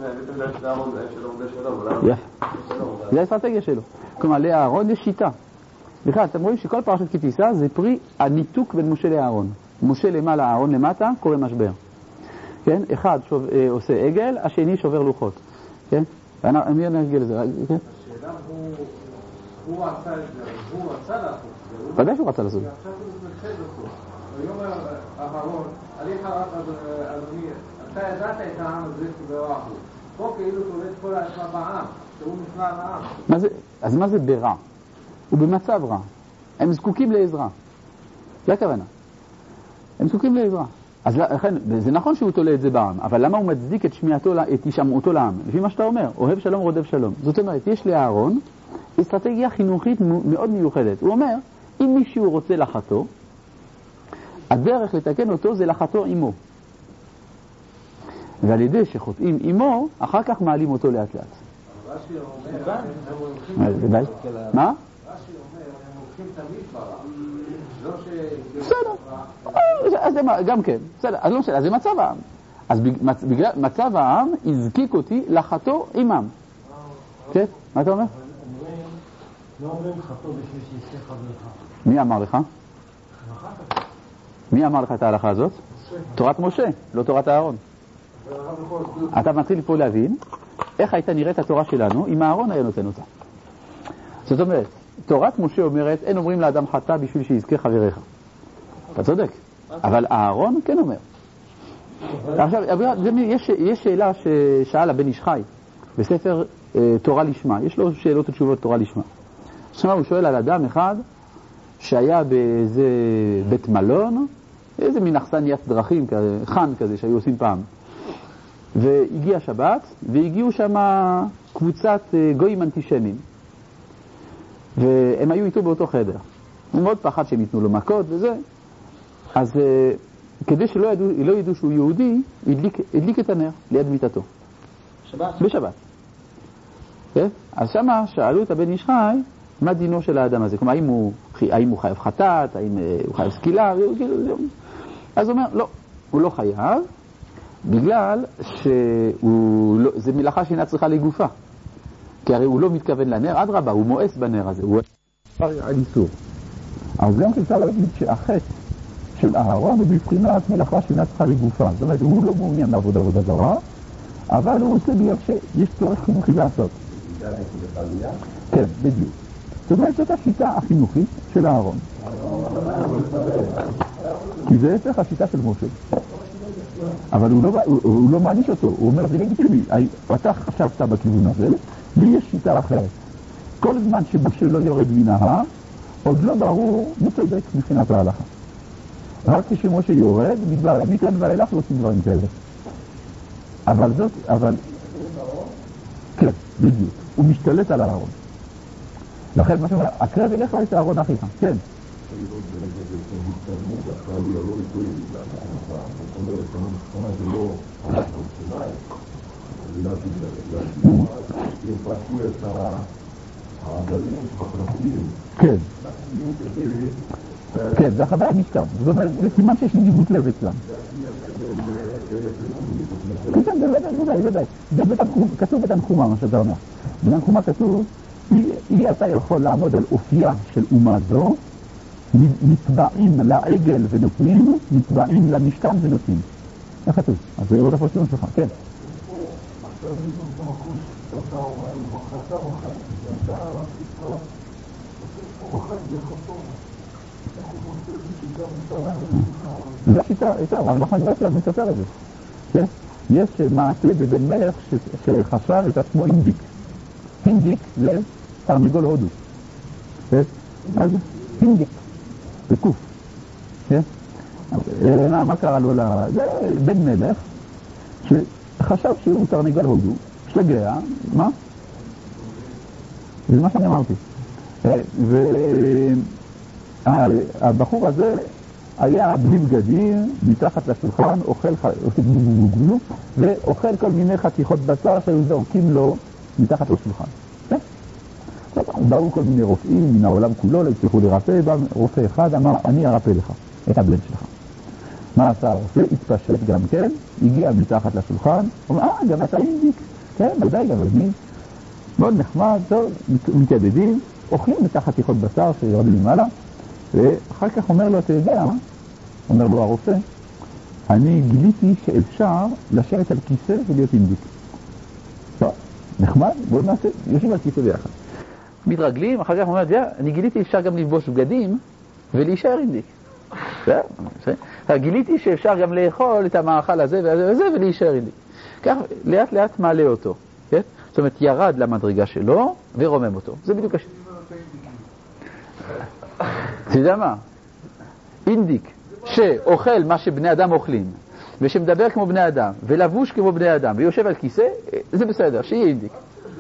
זה האסטרטגיה שלו. כלומר, לאהרון יש שיטה. בכלל, אתם רואים שכל פרשת כי תישא זה פרי הניתוק בין משה לאהרון. משה למעלה, אהרון למטה, קורה משבר. כן? אחד עושה עגל, השני שובר לוחות. כן? מי נרגיע לזה? השאלה הוא עשה את זה, הוא רצה לעשות את זה. ודאי שהוא רצה לעשות. עכשיו הוא מתנצל אותו. ויאמר אהרון, עליך אדוני, אתה ידעת את העם הזה שברע הוא. פה כאילו תולד כל האשמה בעם, שהוא נכנע לעם. אז מה זה ברע? הוא במצב רע. הם זקוקים לעזרה. זה הכוונה. הם זקוקים לעזרה. אז לכן, זה נכון שהוא תולה את זה בעם, אבל למה הוא מצדיק את שמיעתו, את הישמעותו לעם? לפי מה שאתה אומר, אוהב שלום רודף שלום. זאת אומרת, יש לאהרון אסטרטגיה חינוכית מאוד מיוחדת. הוא אומר, אם מישהו רוצה לחתו, הדרך לתקן אותו זה לחתו עמו. ועל ידי שחוטאים עמו, אחר כך מעלים אותו לאט לאט. רש"י אומר, מה? רש"י אומר, הם הולכים תמיד ברע. בסדר, אז זה גם כן, בסדר, אז לא משנה, אז זה מצב העם. אז בגלל מצב העם הזקיק אותי לחתו עמם. כן? מה אתה אומר? לא אומרים חתו בשביל שיזכה חברך. מי אמר לך? מי אמר לך את ההלכה הזאת? תורת משה, לא תורת הארון. אתה מתחיל פה להבין איך הייתה נראית התורה שלנו אם הארון היה נותן אותה. זאת אומרת, תורת משה אומרת, אין אומרים לאדם חטא בשביל שיזכה חבריך. אתה צודק. אבל הארון כן אומר. עכשיו, יש, יש שאלה ששאל הבן איש חי בספר אה, תורה לשמה. יש לו שאלות ותשובות תורה לשמה. עכשיו הוא שואל על אדם אחד שהיה באיזה בית מלון, איזה מין אכסניית דרכים, חן כזה שהיו עושים פעם. והגיע שבת, והגיעו שם קבוצת גויים אנטישמים. והם היו איתו באותו חדר. הוא מאוד פחד שהם ייתנו לו מכות וזה. אז כדי שלא ידעו, לא ידעו שהוא יהודי, הדליק, הדליק את הנר ליד מיטתו. שבת? בשבת. כן? אז שמה שאלו את הבן איש חי, מה דינו של האדם הזה? כלומר, האם הוא, האם הוא חייב חטאת, האם הוא חייב סקילה? אז הוא אומר, לא, הוא לא חייב, בגלל שזה מלאכה שאינה צריכה לגופה. כי הרי הוא לא מתכוון לנר, אדרבה, הוא מואס בנר הזה, הוא על איסור. אז גם אפשר להגיד שהחטא של אהרון הוא בבחינת מלאכה שאינה צריכה לגופה. זאת אומרת, הוא לא מעוניין לעבוד עבודה זרה, אבל הוא עושה בגלל שיש צורך חינוכי לעשות. כן, בדיוק. זאת אומרת, זאת השיטה החינוכית של אהרון. כי זה הפך השיטה של משה. אבל הוא לא, הוא, הוא לא מעניש אותו, הוא אומר, זה לגיטימי, אתה חשבת בכיוון הזה, לי יש שיטה אחרת. כל זמן שמשה לא יורד מן ההר, עוד לא ברור, לא צודק מבחינת ההלכה. רק כשמשה יורד, מדבר, מכאן ואילך לא עושים דברים כאלה. אבל זאת, אבל... כן, בדיוק. הוא משתלט על הארון. לכן מה שאומר, הקרב ילך לה את הארון אחיך. כן. כן. כן, זה החוויה משתם. זאת אומרת, זה סימן שיש נגיבות לב אצלם. כן, בוודאי, בוודאי. כתוב בתנחומה, מה שאתה אומר. בתנחומה כתוב, אי אתה יכול לעמוד על אופייה של אומה זו, נתבעים לעגל ונותנים, נתבעים למשכן ונותנים. איך כתוב? אז זה יורד הפרשנות שלך, כן. זה השיטה, אבל נכון, לא שלב מספר את זה. יש מעשה בבן מלך שחשב את עצמו אינדיק. אינדיק זה תרנגול הודו. אז אינדיק, זה קוף. מה קרה לו? זה בן מלך שחשב שהוא תרנגול הודו, שלגיה, מה? זה מה שאני אמרתי. והבחור הזה היה בלי בגדים, מתחת לשולחן, אוכל, ואוכל כל מיני חתיכות בשר שהיו זורקים לו מתחת לשולחן. באו כל מיני רופאים מן העולם כולו, לא הצליחו לרפא, בא רופא אחד אמר, אני ארפא לך את הבן שלך. מה עשה הרופא? התפשט גם כן, הגיע מתחת לשולחן, אומר, אה, גם אתה אינדיק. כן, בוודאי, גם מי? מאוד נחמד, טוב, מתיידדים, אוכלים את החתיכות בשר שיורדים למעלה, ואחר כך אומר לו, אתה יודע, אומר לו הרופא, אני גיליתי שאפשר לשבת על כיסא ולהיות אינדיק. טוב, נחמד, בואו נעשה, יושבים על כיסא ביחד. מתרגלים, אחר כך אומר, אני גיליתי אפשר גם לבוש בגדים ולהישאר אינדיק. גיליתי שאפשר גם לאכול את המאכל הזה וזה וזה ולהישאר אינדיק. כך לאט לאט מעלה אותו. זאת אומרת, ירד למדרגה שלו ורומם אותו. זה בדיוק השם. אתה יודע מה? אינדיק שאוכל מה שבני אדם אוכלים ושמדבר כמו בני אדם ולבוש כמו בני אדם ויושב על כיסא, זה בסדר, שיהיה אינדיק.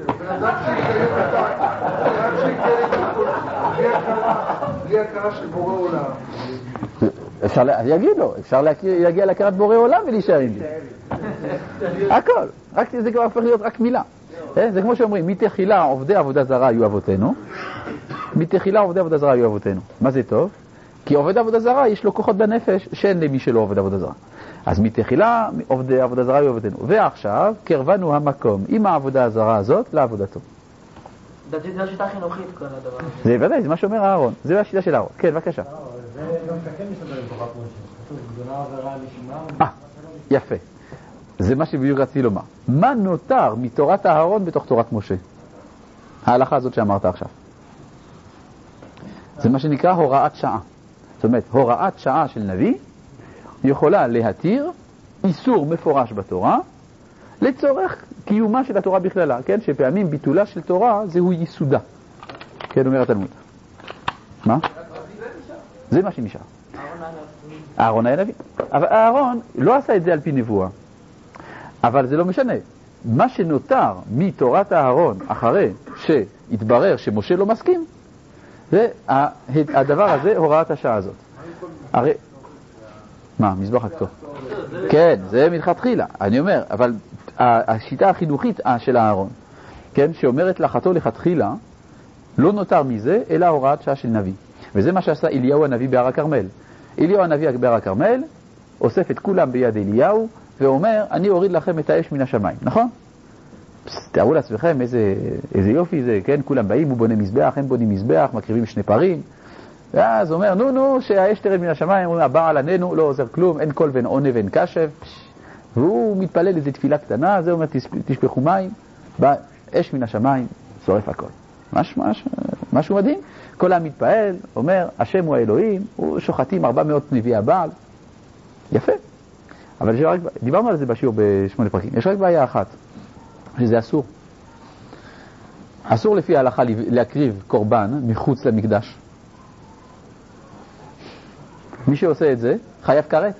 בלי הכרה של בורא עולם. אפשר להגיד לו, אפשר להגיע להכרת בורא עולם ולהישאר אינדיק. הכל, זה כבר הופך להיות רק מילה. זה כמו שאומרים, מתחילה עובדי עבודה זרה היו אבותינו, מתחילה עובדי עבודה זרה היו אבותינו. מה זה טוב? כי עובד עבודה זרה יש לו כוחות בנפש שאין למי שלא עובד עבודה זרה. אז מתחילה עובדי עבודה זרה יעבדנו. ועכשיו קרבנו המקום עם העבודה הזרה הזאת לעבודתו. דתי זה השיטה החינוכית כל הדבר הזה. זה ודאי, זה מה שאומר אהרון. זה השיטה של אהרון. כן, בבקשה. זה גם כן מסתדר עם תורת משה. כתוב גדולה עבירה נשימה. אה, יפה. זה מה שבדיוק רציתי לומר. מה נותר מתורת אהרון בתוך תורת משה? ההלכה הזאת שאמרת עכשיו. זה מה שנקרא הוראת שעה. זאת אומרת, הוראת שעה של נביא יכולה להתיר איסור מפורש בתורה לצורך קיומה של התורה בכללה, כן? שפעמים ביטולה של תורה זהו ייסודה. כן, אומר התלמוד. מה? זה מה שנשאר. אהרון היה נביא. אבל אהרון לא עשה את זה על פי נבואה. אבל זה לא משנה. מה שנותר מתורת אהרון אחרי שהתברר שמשה לא מסכים, זה הדבר הזה, הוראת השעה הזאת. הרי... מה, מזבח הכתוב? כן, זה מלכתחילה. אני אומר, אבל השיטה החינוכית של אהרון, כן, שאומרת לחתו לכתחילה, לא נותר מזה, אלא הוראת שעה של נביא. וזה מה שעשה אליהו הנביא בהר הכרמל. אליהו הנביא בהר הכרמל, אוסף את כולם ביד אליהו, ואומר, אני אוריד לכם את האש מן השמיים, נכון? תארו לעצמכם איזה, איזה יופי זה, כן? כולם באים, הוא בונה מזבח, הם בונים מזבח, מקריבים שני פרים, ואז אומר, נו נו, שהאש תרד מן השמיים, אומרים, הבעל עלינו, לא עוזר כלום, אין קול ואין עונה ואין קשב, והוא מתפלל איזו תפילה קטנה, זה אומר, תשפכו מים, בא אש מן השמיים, שורף הכל. משהו, משהו, משהו מדהים. כל העם מתפעל, אומר, השם הוא האלוהים, הוא שוחטים ארבע מאות נביאי הבעל. יפה. אבל רק, דיברנו על זה בשיעור בשמונה פרקים. יש רק בעיה אחת, שזה אסור. אסור לפי ההלכה להקריב קורבן מחוץ למקדש. מי שעושה את זה, חייב כרת.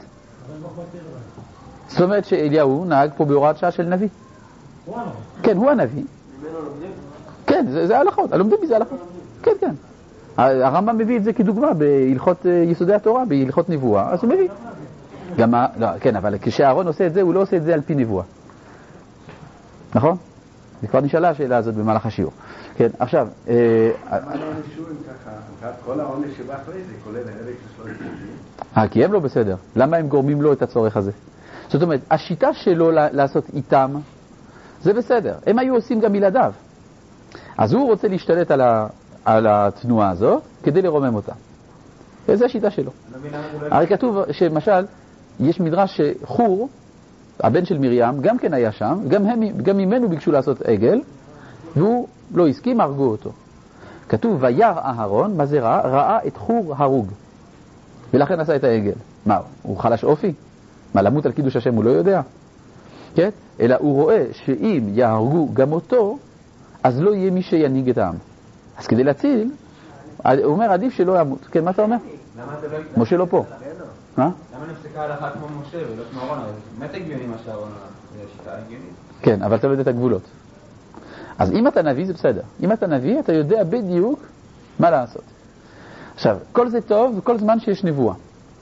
זאת אומרת שאליהו נהג פה בהוראת שעה של נביא. כן, הוא הנביא. כן, זה, זה ההלכות. הלומדים מזה ההלכות. כן, כן. הרמב"ם מביא את זה כדוגמה בהלכות יסודי התורה, בהלכות נבואה, אז הוא מביא. גם, לא, כן, אבל כשאהרון עושה את זה, הוא לא עושה את זה על פי נבואה. נכון? זה כבר נשאלה השאלה הזאת במהלך השיעור. כן, עכשיו... מה נענשו אם ככה? כל העונש שבא אחרי זה, כולל ההרג של שלוש ילדים? אה, כי הם לא בסדר. למה הם גורמים לו את הצורך הזה? זאת אומרת, השיטה שלו לעשות איתם, זה בסדר. הם היו עושים גם ילדיו. אז הוא רוצה להשתלט על, ה, על התנועה הזאת כדי לרומם אותה. וזו השיטה שלו. הרי כתוב שמשל, יש מדרש שחור, הבן של מרים, גם כן היה שם, גם, הם, גם ממנו ביקשו לעשות עגל, והוא לא הסכים, הרגו אותו. כתוב, וירא אהרון, מה זה ראה? ראה את חור הרוג. ולכן עשה את העגל. מה, הוא חלש אופי? מה, למות על קידוש השם הוא לא יודע? כן? אלא הוא רואה שאם יהרגו גם אותו, אז לא יהיה מי שינהיג את העם. אז כדי להציל, הוא אומר, עדיף שלא ימות. כן, מה אתה אומר? משה לא פה. מה? למה נפסקה הלכה כמו משה ולא כמו אהרון? באמת הגיוני מה שאהרון אמר. זה שיטה הגיונית. כן, אבל אתה לא יודע את הגבולות. אז אם אתה נביא זה בסדר. אם אתה נביא אתה יודע בדיוק מה לעשות. עכשיו, כל זה טוב וכל זמן שיש נבואה.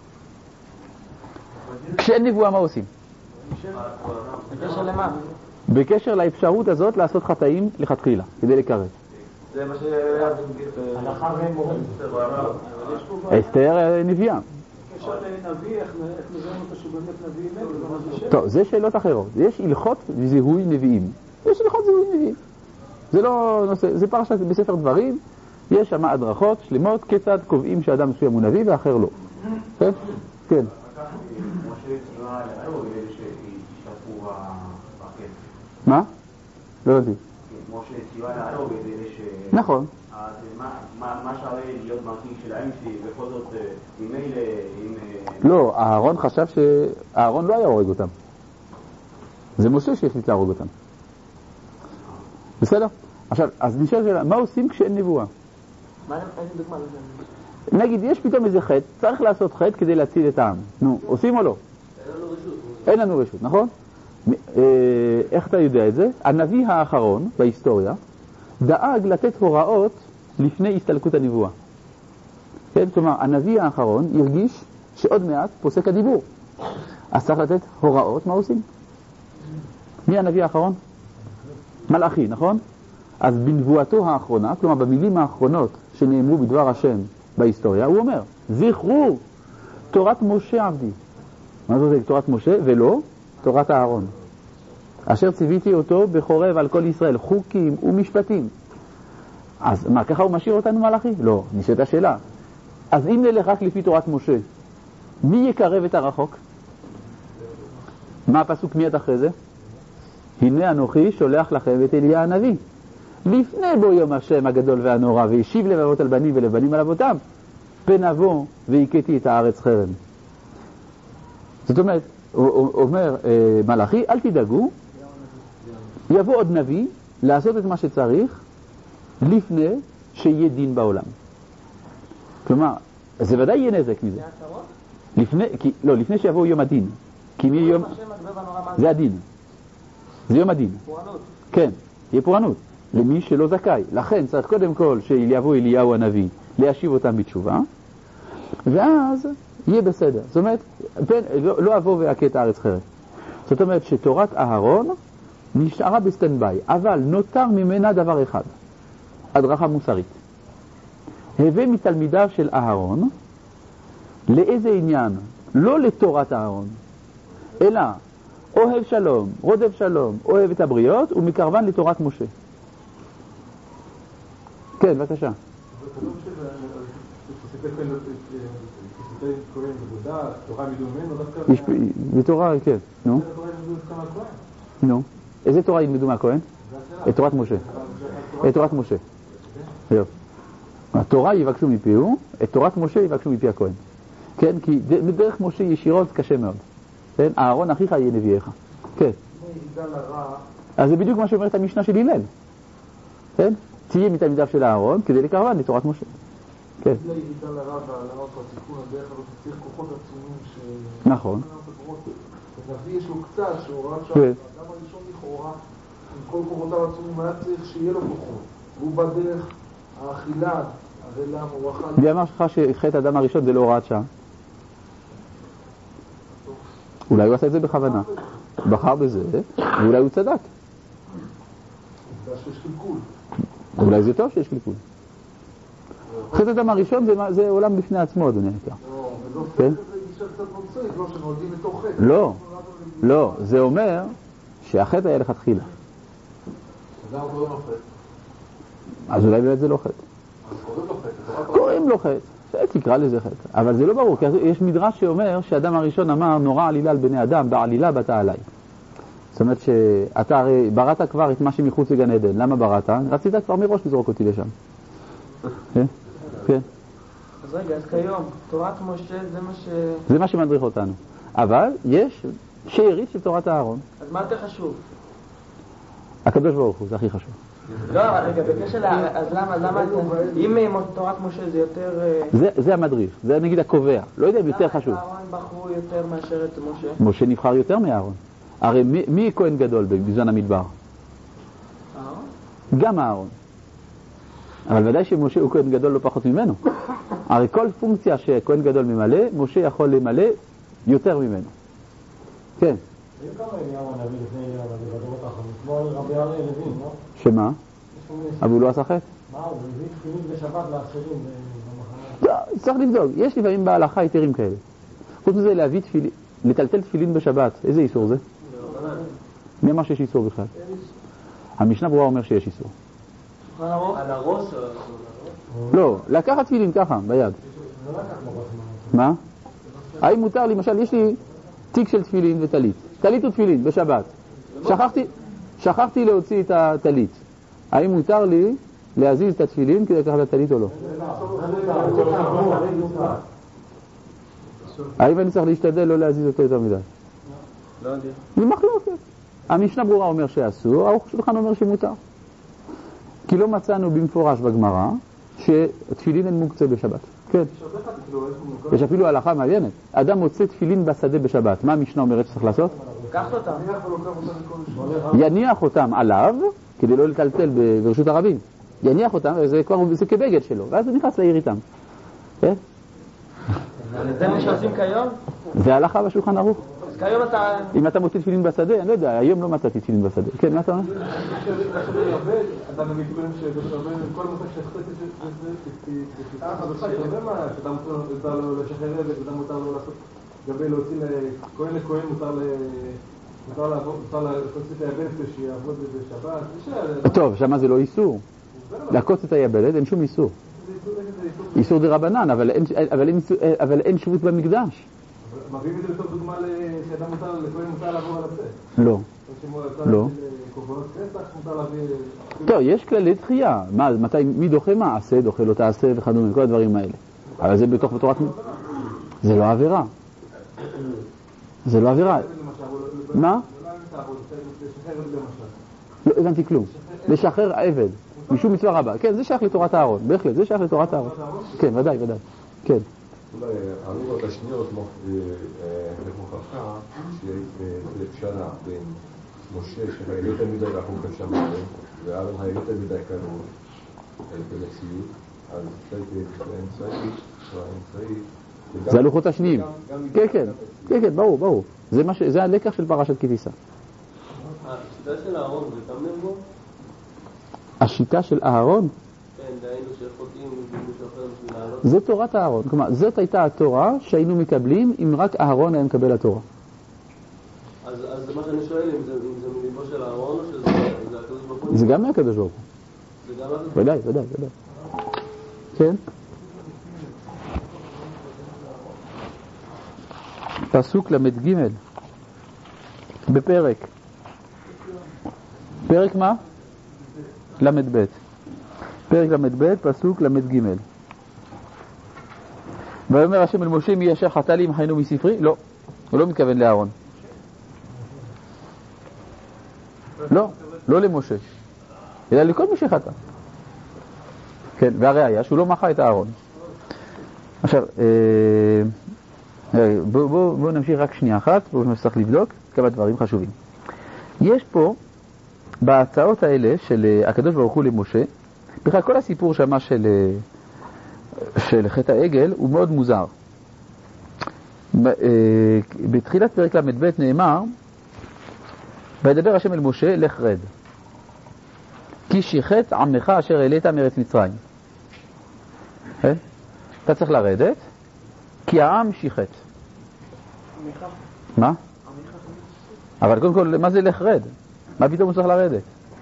כשאין נבואה מה עושים? בקשר למה? בקשר לאפשרות הזאת לעשות חטאים לכתחילה, כדי לקרב. זה מה שהיה הלכה ומורים. אסתר נביאה. בקשר לנביא, איך מזהים אותו שהוא באמת נביא? טוב, זה שאלות אחרות. יש הלכות זיהוי נביאים. יש הלכות זיהוי נביאים. זה לא נושא, זה פרשה בספר דברים, יש שם הדרכות שלמות כיצד קובעים שאדם מסוים הוא נביא ואחר לא. כן? כן. מה? לא יודעים. נכון. אז מה שווה להיות מרחיק שלהם שבכל זאת ממילא אם... לא, אהרון חשב שאהרון לא היה הורג אותם. זה משה שהחליט להרוג אותם. בסדר? עכשיו, אז נשאר שאלה, מה עושים כשאין נבואה? מה, איזה דוגמה לזה? נגיד, יש פתאום איזה חטא, צריך לעשות חטא כדי להציל את העם. נו, עושים או לא? אין לנו רשות. אין לנו רשות, נכון? איך אתה יודע את זה? הנביא האחרון בהיסטוריה דאג לתת הוראות לפני הסתלקות הנבואה. כן? כלומר, הנביא האחרון הרגיש שעוד מעט פוסק הדיבור. אז צריך לתת הוראות, מה עושים? מי הנביא האחרון? מלאכי, נכון? אז בנבואתו האחרונה, כלומר במילים האחרונות שנאמרו בדבר השם בהיסטוריה, הוא אומר, זכרו תורת משה עבדי. מה זאת תורת משה? ולא תורת אהרון. אשר ציוויתי אותו בחורב על כל ישראל, חוקים ומשפטים. אז מה, ככה הוא משאיר אותנו מלאכי? לא, נשאלת השאלה. אז אם נלך רק לפי תורת משה, מי יקרב את הרחוק? מה הפסוק מיד אחרי זה? הנה אנוכי שולח לכם את אליה הנביא. לפני בו יום השם הגדול והנורא, וישיב לבבות על בנים ולבנים על אבותם, פן אבוא והכיתי את הארץ חרם. זאת אומרת, הוא אומר מלאכי, אל תדאגו, יבוא עוד נביא לעשות את מה שצריך לפני שיהיה דין בעולם. כלומר, זה ודאי יהיה נזק מזה. לפני, כי, לא, לפני שיבוא יום הדין. כי מי יום... זה הדין. זה יום הדין. פורענות. כן, יהיה פורענות. למי שלא זכאי. לכן צריך קודם כל שיבוא אליהו הנביא להשיב אותם בתשובה, ואז יהיה בסדר. זאת אומרת, בין, לא, לא אבוא והכה את הארץ חרב. זאת אומרת שתורת אהרון נשארה בסטנדביי, אבל נותר ממנה דבר אחד, הדרכה מוסרית. הבא מתלמידיו של אהרון לאיזה עניין? לא לתורת אהרון, אלא אוהב שלום, רודף שלום, אוהב את הבריות, ומקרבן לתורת משה. כן, בבקשה. בתורה, כן, נו. נו. איזה תורה ילמדו מהכהן? את תורת משה. את תורת משה. התורה יבקשו מפיהו, את תורת משה יבקשו מפי הכהן. כן, כי בדרך משה ישירות קשה מאוד. כן, אהרון אחיך יהיה נביאך. כן. אז זה בדיוק מה שאומרת המשנה של הלל. כן? תהיה מתלמידיו של אהרון כדי לקרבן לתורת משה. כן. זה ירידה לרע והעלאות והתיקון הדרך הזאת, צריך כוחות עצומים ש... נכון. נביא יש לו קצת שהוראת שם, האדם הראשון לכאורה, עם כל כוחותיו עצומים, היה צריך שיהיה לו כוחות. והוא בדרך האכילה, הרי למה הוא אכל... מי אמר לך שחטא האדם הראשון זה לא הוראת שם? אולי הוא עשה את זה בכוונה. בחר בזה, ואולי הוא צדק. זה שיש קלקול. אולי זה טוב שיש קלקול. חטא האדם הראשון זה עולם בפני עצמו, אדוני היקר. לא, ולא חטא זה גישה קצת נוצרית, לא שנולדים לתוך חטא. לא, לא, זה אומר שהחטא היה לכתחילה. אז למה קוראים לו חטא? אז אולי באמת זה לא חטא. אז קוראים לו חטא. קוראים לו חטא, תקרא לזה חטא. אבל זה לא ברור, כי יש מדרש שאומר שהאדם הראשון אמר נורא עלילה על בני אדם, בעלילה באת עליי. זאת אומרת שאתה הרי בראת כבר את מה שמחוץ לגן עדן. למה בראת? רצית כבר מראש לזרוק אותי לשם. כן? כן. אז רגע, אז כיום, תורת משה זה מה ש... זה מה שמדריך אותנו. אבל יש שארית של תורת אהרון. אז מה יותר חשוב? הקדוש ברוך הוא, זה הכי חשוב. לא, אבל רגע, בקשר ל... אז למה, למה... אם תורת משה זה יותר... זה, זה המדריך, זה נגיד הקובע. לא יודע אם יותר חשוב. למה את אהרון בחרו יותר מאשר את משה? משה נבחר יותר מאהרון. הרי מי, מי כהן גדול בזמן המדבר? אהרון? גם אהרון. אבל ודאי שמשה הוא כהן גדול לא פחות ממנו. הרי כל פונקציה שכהן גדול ממלא, משה יכול למלא יותר ממנו. כן. אם כמה אליהו הנביא לפני אליהו הנביא בדורות האחרונים, כמו רבי אריה לוין, לא? שמה? אבל הוא לא עשה חטא. מה, הוא הביא תפילין בשבת לאחרים לא, במחנה? צריך לבדוק. יש לפעמים בהלכה היתרים כאלה. חוץ מזה להביא תפילין, לטלטל תפילין בשבת, איזה איסור זה? מי אמר שיש איסור בכלל? המשנה ברורה אומר שיש איסור. על הראש? לא, לקחת תפילין ככה, ביד. מה? האם מותר לי, למשל, יש לי תיק של תפילין וטלית. טלית ותפילין בשבת. שכחתי, שכחתי להוציא את הטלית. האם מותר לי להזיז את התפילין כדי לקחת את הטלית או לא? האם אני צריך להשתדל לא להזיז אותו יותר מדי? לא יודע. למחלוקת. המשנה ברורה אומר שאסור, האור שלך אומר שמותר. כי לא מצאנו במפורש בגמרא שתפילין אין מוקצה בשבת. כן. יש אפילו הלכה מעניינת. אדם מוצא תפילין בשדה בשבת. מה המשנה אומרת שצריך לעשות? לקחת אותם. יניח אותם עליו, כדי לא לטלטל ברשות הרבים. יניח אותם, זה כבר, זה כבגד שלו, ואז הוא נכנס לעיר איתם. כן? זה מה שעושים כיום? זה הלכה בשולחן ערוך. כיום אתה... אם אתה מוצא תפילין בשדה, אני לא יודע, היום לא מצאתי תפילין בשדה. כן, מה אתה אומר? אתה מתכוון שכל מצב שהחלטת זה חדשה, יודע מה, שאתה מותר לו לשחרר עבד, ואתה מותר לו לעשות, גבי להוציא לכהן לכהן, מותר לעשות את היבלת שיעבוד בשבת. טוב, שמה זה לא איסור. לעקוץ את היבלת, אין שום איסור. איסור דה רבנן, אבל אין שבות במקדש. מביאים את זה בתור דוגמה שאדם מותר לכהן מותר לעבור על הפה. לא. לא. טוב, יש כללי דחייה. מה, מתי, מי דוחה מה? עשה, דוחה לא תעשה וכדומה, כל הדברים האלה. אבל זה בתוך בתורת... זה לא עבירה. זה לא עבירה. מה? לא הבנתי כלום. לשחרר עבד. משום מצווה רבה. כן, זה שייך לתורת הארון. בהחלט, זה שייך לתורת הארון. כן, ודאי, ודאי. כן. אולי עלו את השניות לכוכבך שיהיה פשרה בין משה שהיה יותר מדי רחוק בשמיים ואהרון היה יותר מדי קרוב במציאות, אז האמצעי האמצעי זה הלוחות השניים. כן, כן, כן, כן, ברור, ברור. זה הלקח של פרשת כי תישא. השיטה של אהרון זה גם נבוא? השיטה של אהרון? כן, דהיינו שחוטאים ומישהו אחר בשביל לעלות. זה תורת אהרון. כלומר, זאת הייתה התורה שהיינו מקבלים אם רק אהרון היה מקבל התורה. אז זה מה שאני שואל, אם זה מליבו של אהרון או שזה הקדוש ברוך הוא? זה גם מהקדוש ברוך הוא. זה גם מהקדוש? ודאי, ודאי, ודאי. כן? פסוק למד ג' בפרק. פרק מה? למד ב'. פרק למד ב', פסוק למד ג'. ואומר השם אל משה, מי אשר חטא לי ימחנו מספרי? לא, הוא לא מתכוון לאהרון. לא, לא למשה, אלא לכל מי שחטא. כן, והראיה שהוא לא מחה את האהרון. עכשיו, בואו בוא, בוא נמשיך רק שנייה אחת, בואו נצטרך לבדוק כמה דברים חשובים. יש פה, בהצעות האלה של הקדוש ברוך הוא למשה, בכלל כל הסיפור שמה של, של חטא העגל הוא מאוד מוזר. בתחילת פרק למד ב' נאמר, וידבר השם אל משה, לך רד. כי שיחת עמך אשר העלית מארץ מצרים. אתה צריך לרדת, כי העם שיחת. מה? אבל קודם כל, מה זה לך רד? מה פתאום הוא צריך לרדת?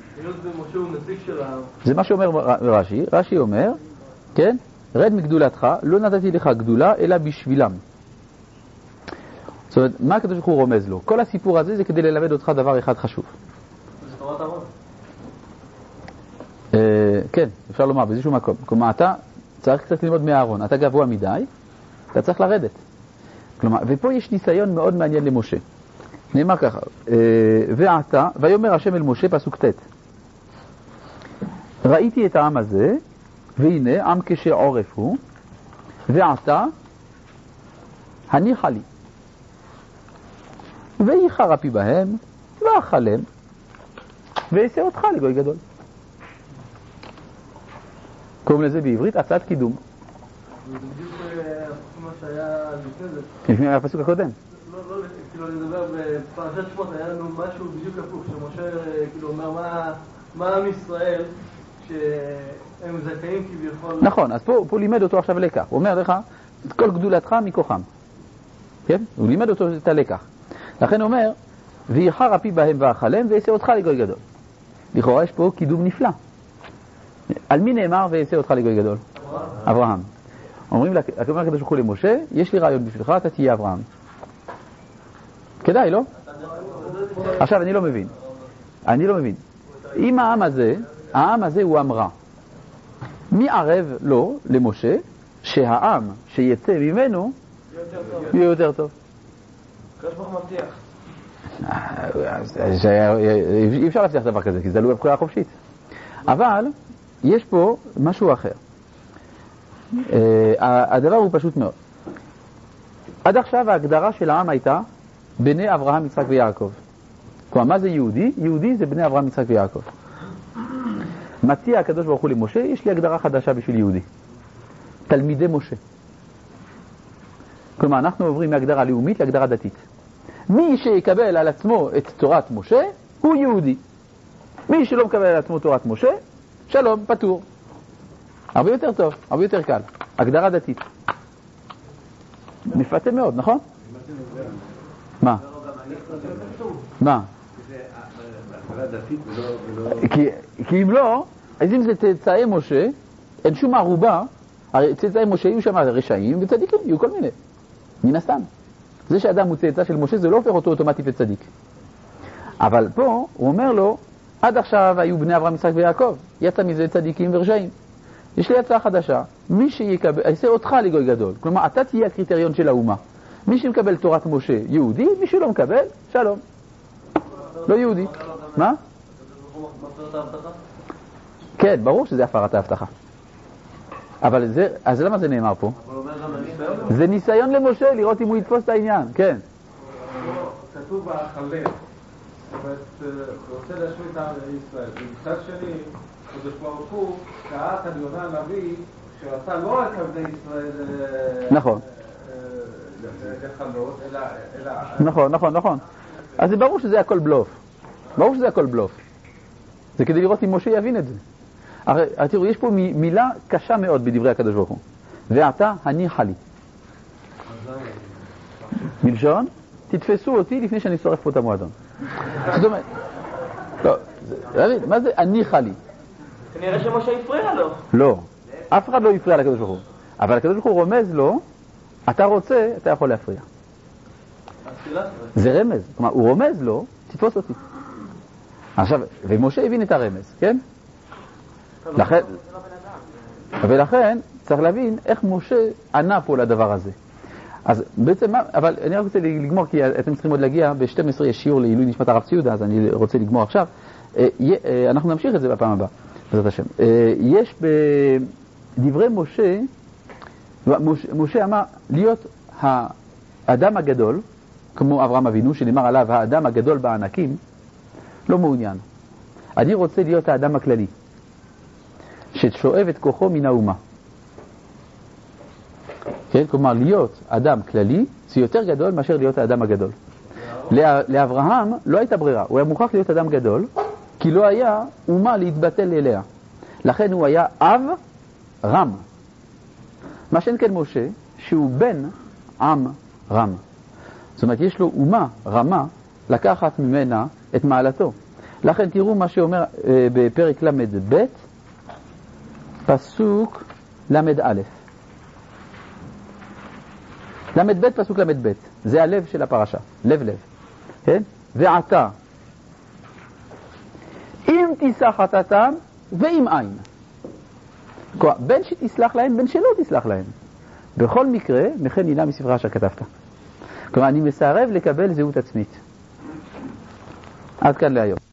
זה מה שאומר רש"י. רש"י אומר, כן? רד מגדולתך, לא נתתי לך גדולה, אלא בשבילם. זאת אומרת, מה הקדוש ברוך הוא רומז לו? כל הסיפור הזה זה כדי ללמד אותך דבר אחד חשוב. זה תורת אהרון. כן, אפשר לומר, באיזשהו מקום. כלומר, אתה צריך קצת ללמוד מהארון. אתה גבוה מדי, אתה צריך לרדת. כלומר, ופה יש ניסיון מאוד מעניין למשה. נאמר ככה, ועתה, ויאמר השם אל משה, פסוק ט', ראיתי את העם הזה, והנה עם כשעורף הוא, ועתה, הניחה לי. ויחר אפי בהם, ואכלם, ואעשה אותך לגוי גדול. קוראים לזה בעברית הצעת קידום. זה בדיוק מה שהיה לפני זה. לפני הפסוק הקודם. לא, לא, כאילו אני מדבר בפרשת שמות, היה לנו משהו בדיוק הפוך, שמשה כאילו אומר מה עם ישראל שהם זכאים כביכול... נכון, אז פה הוא לימד אותו עכשיו לקח. הוא אומר לך, כל גדולתך מכוחם. כן? הוא לימד אותו את הלקח. לכן הוא אומר, ויחר אפי בהם ואכלם ואעשה אותך לגוי גדול. לכאורה יש פה קידום נפלא. על מי נאמר ואעשה אותך לגוי גדול? אברהם. אומרים הקדוש ברוך הוא למשה, יש לי רעיון בשבילך, אתה תהיה אברהם. כדאי, לא? עכשיו אני לא מבין. אני לא מבין. אם העם הזה, העם הזה הוא עם רע. מי ערב לו, למשה, שהעם שיצא ממנו יהיה יותר טוב? הקדוש ברוך הוא מבטיח. אי אפשר להבטיח דבר כזה, כי זה תלוי בבחירה חופשית. אבל יש פה משהו אחר. הדבר הוא פשוט מאוד. עד עכשיו ההגדרה של העם הייתה בני אברהם, יצחק ויעקב. כלומר, מה זה יהודי? יהודי זה בני אברהם, יצחק ויעקב. מציע הקדוש ברוך הוא למשה, יש לי הגדרה חדשה בשביל יהודי. תלמידי משה. כלומר, אנחנו עוברים מהגדרה לאומית להגדרה דתית. מי שיקבל על עצמו את תורת משה, הוא יהודי. מי שלא מקבל על עצמו תורת משה, שלום, פטור. הרבה יותר טוב, הרבה יותר קל. הגדרה דתית. מפתה מאוד, נכון? מה? מה? כי אם לא, אז אם זה צאצאי משה, אין שום ערובה, הרי צאצאי משה יהיו שם רשעים וצדיקים, יהיו כל מיני. מן הסתם. זה שאדם הוא צאצא של משה, זה לא הופך אותו אוטומטית לצדיק. אבל פה הוא אומר לו, עד עכשיו היו בני אברהם, יצחק ויעקב, יצא מזה צדיקים ורשעים. יש לי הצעה חדשה, מי שיקבל, אעשה אותך לגוי גדול, כלומר אתה תהיה הקריטריון של האומה. מי שמקבל תורת משה יהודי, מי שלא מקבל, שלום. לא יהודי. מה? כן, ברור שזה הפרת ההבטחה. אבל זה, אז למה זה נאמר פה? זה ניסיון למשה, לראות אם הוא יתפוס את העניין, כן. כתוב בהחלל, זאת אומרת, רוצה להשמיד את ישראל. ומצד שני, קדוש ברוך הוא, קראת על יונה הנביא, שעשה לא רק על בני ישראל נכון. לחלות, אלא... נכון, נכון, נכון. אז זה ברור שזה הכל בלוף. ברור שזה הכל בלוף. זה כדי לראות אם משה יבין את זה. הרי, תראו, יש פה מילה קשה מאוד בדברי הקדוש ברוך הוא. ואתה הניחה לי. מלשון, תתפסו אותי לפני שאני שורף פה את המועדון. זאת אומרת, לא, מה זה הניחה לי? כנראה שמשה הפריע לו. לא, אף אחד לא הפריע לקדוש ברוך הוא. אבל הקדוש ברוך הוא רומז לו, אתה רוצה, אתה יכול להפריע. זה רמז, כלומר, הוא רומז לו, תתפוס אותי. עכשיו, ומשה הבין את הרמז, כן? לכן, ולכן צריך להבין איך משה ענה פה לדבר הזה. אז בעצם, אבל אני רק רוצה לגמור, כי אתם צריכים עוד להגיע, ב-שתים עשרה יש שיעור לעילוי נשמת הרב ציודה, אז אני רוצה לגמור עכשיו. אנחנו נמשיך את זה בפעם הבאה, בעזרת השם. יש בדברי משה, משה אמר להיות האדם הגדול, כמו אברהם אבינו, שנאמר עליו האדם הגדול בענקים, לא מעוניין. אני רוצה להיות האדם הכללי, ששואב את כוחו מן האומה. כן? כלומר, להיות אדם כללי זה יותר גדול מאשר להיות האדם הגדול. לאברהם לא הייתה ברירה, הוא היה מוכרח להיות אדם גדול, כי לא היה אומה להתבטל אליה. לכן הוא היה אב רם. מה שאין כן משה, שהוא בן עם רם. זאת אומרת, יש לו אומה רמה לקחת ממנה את מעלתו. לכן תראו מה שאומר אה, בפרק למד ב' פסוק למד א'. למד ב' פסוק למד ב'. זה הלב של הפרשה. לב לב. כן? ועתה אם תיסח חטאתם ואם אין. בין שתסלח להם, בין שלא תסלח להם. בכל מקרה, מכן הילה מספרה שכתבת. כלומר, אני מסרב לקבל זהות עצמית. עד כאן להיום.